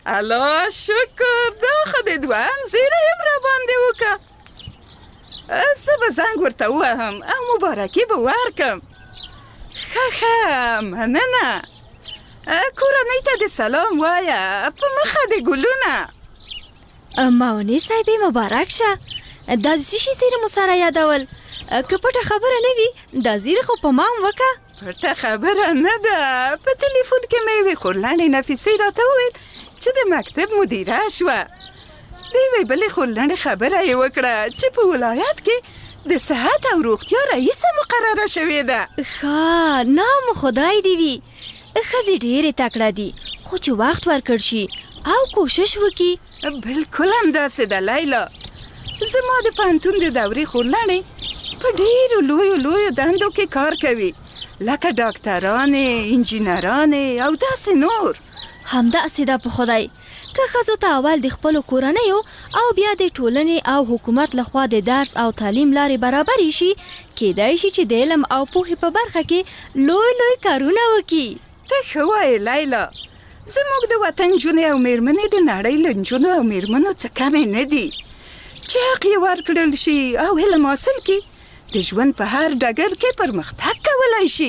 Speaker 20: الله شکر دا خو د دوهم زیری هم را باندې وکړه. زه به زنګ ورته ووهم او مبارکي به ورکم. ښه ښه مننه. کورنۍ ته د سلام وایه په مخه د ګلونه.
Speaker 21: ماونې صاحبې مبارک شه. دا د څه شي زیره مو سره یادول؟ که پټه خبره نه وي دا زیره خو په ما هم وکړه.
Speaker 20: پټه خبره نه ده. په تلیفون کې مې یوې خورلڼې نفیسې راته وویل چې د مکتب مدیره شوه. د یوې بلې خورلڼې خبره یې وکړه چې په ولایت کې د صحت او روغتیا رئیسه مقرره شوې ده.
Speaker 21: ښه نام خدای دې وي. ښځې ډېرې تکړه دي خو چې وخت ورکړ شي او کوشش وکړي.
Speaker 20: بلکل همداسې ده لیلا. زما د پوهنتون د دورې خورلڼې په ډېرو لویو لویو دندو کې کار کوي لکه ډاکټرانې، انجینرانې او داسې نور.
Speaker 21: همداسې ده په خدای. که ښځو ته اول د خپلو کورنیو او بیا د ټولنې او حکومت لخوا د درس او تعلیم لارې برابرې شي کیدای شي چې د علم او پوهې په برخه کې لوی لوی کارونه وکړي.
Speaker 20: ته ښه وایې لیلا. زموږ د وطن نجونې او میرمنې د نړۍ له نجونو او میرمنو څه کمې نه دي چې حق یې ورکړل شي او علم حاصل کړي د ژوند په هر ډګر کې پرمختګ کولی شي.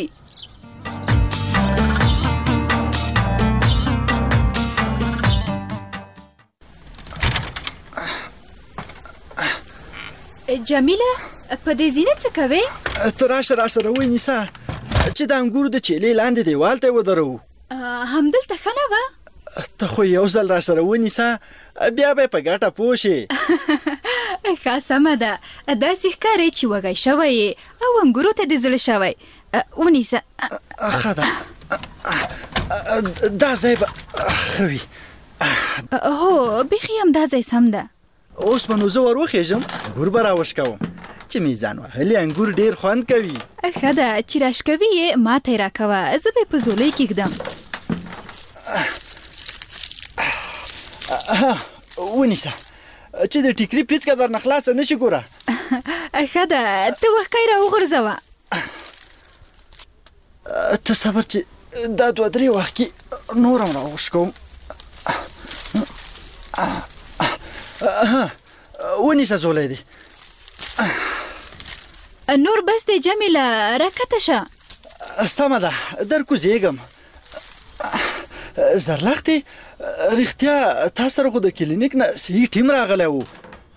Speaker 21: جمیله په دې زینه څه کوې؟
Speaker 2: ته راشه راسره ونیسه چې د انګورو د چیلې لاندې دیوال ته یې ودرو.
Speaker 21: همدلته ښه نه وه؟
Speaker 2: ته خو یو ځل راسره ونیسه بیا به یې په ګټه پوه شې.
Speaker 21: ښه سمه ده. داسې ښکاري چې وږی شوی یې او انګورو ته دې زړه شوی. ونیسه.
Speaker 2: ښه ده. دا ځای به ښه وي.
Speaker 21: هو بیخي همدا ځای سم ده.
Speaker 2: اوس به نو زه ور وخېږم انګور به راوشکوم چې میزان وهلي انګور ډېر خوند کوي.
Speaker 21: ښه ده چې راشکوي یې ما ته یې راکوه. زه به یې په ځولۍ کېږدم.
Speaker 2: ونیسه چې د ټیکري پیڅکه درنه خلاصه نه شي. ګوره
Speaker 21: ښه ده ته وښکی را وغورځوه.
Speaker 2: ته صبر چې دا دوه درې وخت کې نور هم راوشکوم. ونیسه ځولی دی.
Speaker 21: نور بس دی جمیله راکته شه.
Speaker 2: سمه ده در کوزیږم. زرلختې رښتیا تا سره خو د کلینیک نه صحیح ټیم راغلی و.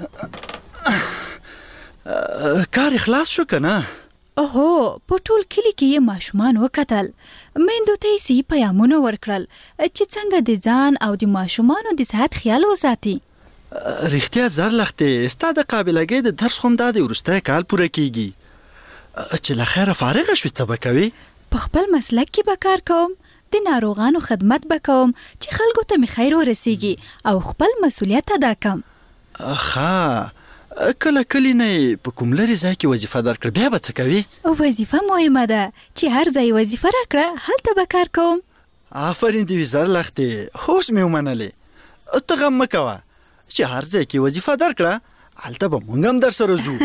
Speaker 2: کار خلاص شو که نه؟
Speaker 21: اوهو په ټول کلي کې یې ماشومان وکتل. میندو ته یې صحیح پیغامونه ورکړل چې څنګه د ځان او د ماشومانو د صحت خیال وساتي.
Speaker 2: رښتیا زرلختې ستا د قابلګۍ د درس خو هم دا د وروستی کال پوره کیږي چې له خیره فارغه شوې څه به کوې؟
Speaker 21: په خپل مسلک کې به کار کوم. د ناروغانو خدمت به کوم چې خلکو ته مې خیر ورسیږي او خپل مسؤلیت ادا کم.
Speaker 2: ښه کله کلي نه یې په کوم لرې ځای کې وظیفه درکړه بیا به څه کوې؟
Speaker 21: وظیفه مهمه ده چې هر ځای وظیفه راکړه هلته به کار کوم.
Speaker 2: آفرین دې وي زرلختې اوس مې ومنلې. ته غم مه کوه چې هر ځای کې وظیفه درکړه هلته به مونږ هم در سره ځو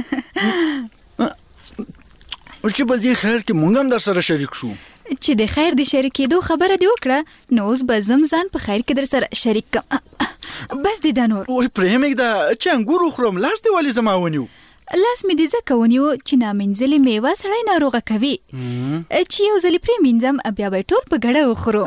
Speaker 2: چې به دې خیر کې مونږ هم در سره شریک شو.
Speaker 21: چې د خیر د شریکېدو خبره دې وکړه نو اوس به زم ځان په خیر کې در سره شریک کم. بس دې دا نور.
Speaker 2: وای پرې مږده چې انګور وخورم لاس دې ولې زما ونیو؟
Speaker 21: لاس مې دې ځکه ونیو چې نامنځلې میوه سړی ناروغه کوي. چې یو ځلې پرې مینځم بیا به ټول په ګډه وخورو.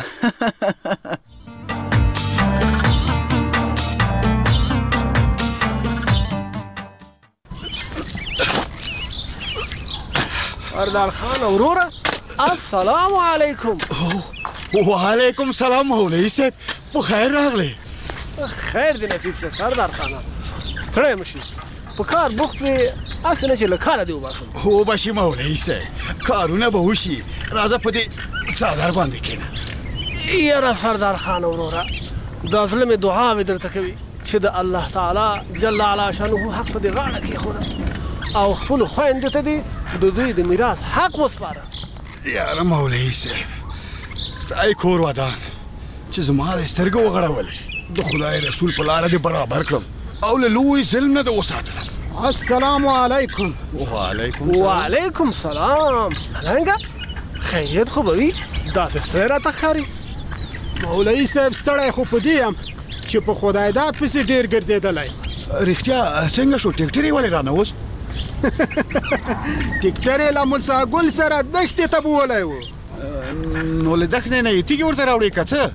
Speaker 5: سردار خان وروره السلام علیکم.
Speaker 6: وعلیکم سلام مولوي صاحب په خیر راغلی.
Speaker 5: خیر دی نصیب صاحب. سردار خانه ستړی مه شي په کار بوخت وې هسې نه چې له کاره دې وباسم.
Speaker 6: وبشي مولوي صاحب کارونه به وشي. راځه په دې څادر باندې کښېنه.
Speaker 5: یاره سردار خان وروره دا زړه مې دعاوې درته کوي چې د الله تعالی جل علا شانه حق ته دې غاړه کېښوده او خپلو خویندو ته دې د دوی د میراث حق وسپاره.
Speaker 6: یاره مولوي صاحب ستا یې کور ودان چې زما د سترګو وغړولې د خدای رسول په لاره دې برابر کړم او له لوی ظلم نه دې وساتلم.
Speaker 5: السلام علیکم.
Speaker 6: وعلیکم
Speaker 5: وعلیکم سلام. ملنګه خیریت خو به وي داسې څه راته ښکاري؟
Speaker 7: مولوي صاحب ستړی خو په دې یم چې په خدای داد پسې ډیر ګرځېدلی.
Speaker 6: رښتیا څنګه شو ټیکټر یې ولې رانه اوس؟
Speaker 7: ټیکټر یې له موسی ګل سره دښتې ته بولی و.
Speaker 6: نو له دښتې نه یې تیږې ورته راوړې که څه؟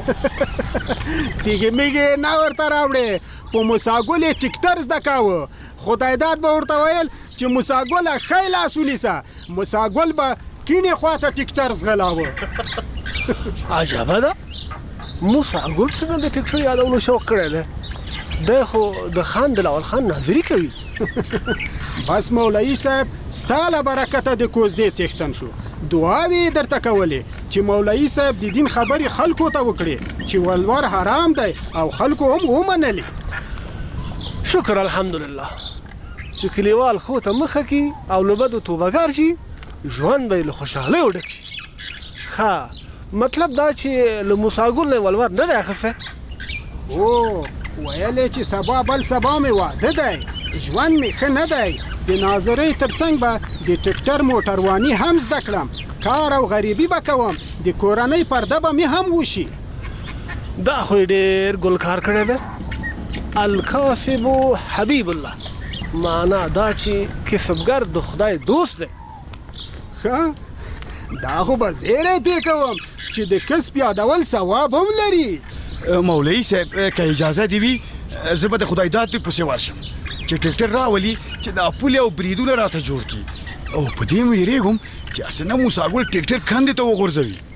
Speaker 7: تیږې میږې نه ورته راوړې، په موسی ګل یې ټیکټر زده کاوه. خدای داد به ورته ویل چې موسی ګله ښی لاس ونیسه، موسی ګل به کیڼې خواته ټیکټر زغلاوه.
Speaker 5: عجبه ده، موسی ګل څنګه د ټیکټر یادولو شوق کړی دی؟ دی خو د خان دلاور خان ناظري کوي.
Speaker 7: بس مولوي صاحب ستا له برکته د کوزدې څښتن شو. دعاوې درته کولې چې مولوي صاحب د دین خبرې خلکو ته وکړي چې ولور حرام دی او خلکو هم ومنلې.
Speaker 5: شکر الحمدلله چې کلیوال خو ته مخه کی او له بدو توبهګار شي، ژوند به یې له خوشحالۍ وډک شي. ښه مطلب دا چې له موسی ګل نه ولور نه دی اخیستی؟
Speaker 7: او ویل چې سبا بل سبا مې واده دی، ژوند مې ښه نه دی. د ناظرۍ تر څنګ به د ټیکټر موټرواني هم زده کړم، کار او غریبي به کوم، د کورنۍ پرده به مې هم وشي.
Speaker 5: دا خو یې ډېر ګل کار کړی دی. الکاسب حبیب الله، معنا دا چې کسبګر د خدای دوست دی.
Speaker 7: ښه دا خو به زیری پې کوم چې د کسب یادول ثواب هم لري.
Speaker 6: مولوي صاحب که اجازه دې وي زه به د خدای داد دې پسې ورشم چې ټیکټر راولي چې دا پولې او بریدونه راته جوړ کړي، او په دې مې ویرېږم چې اسنه موسی ګل ټیکټر کندې ته وغورځوي.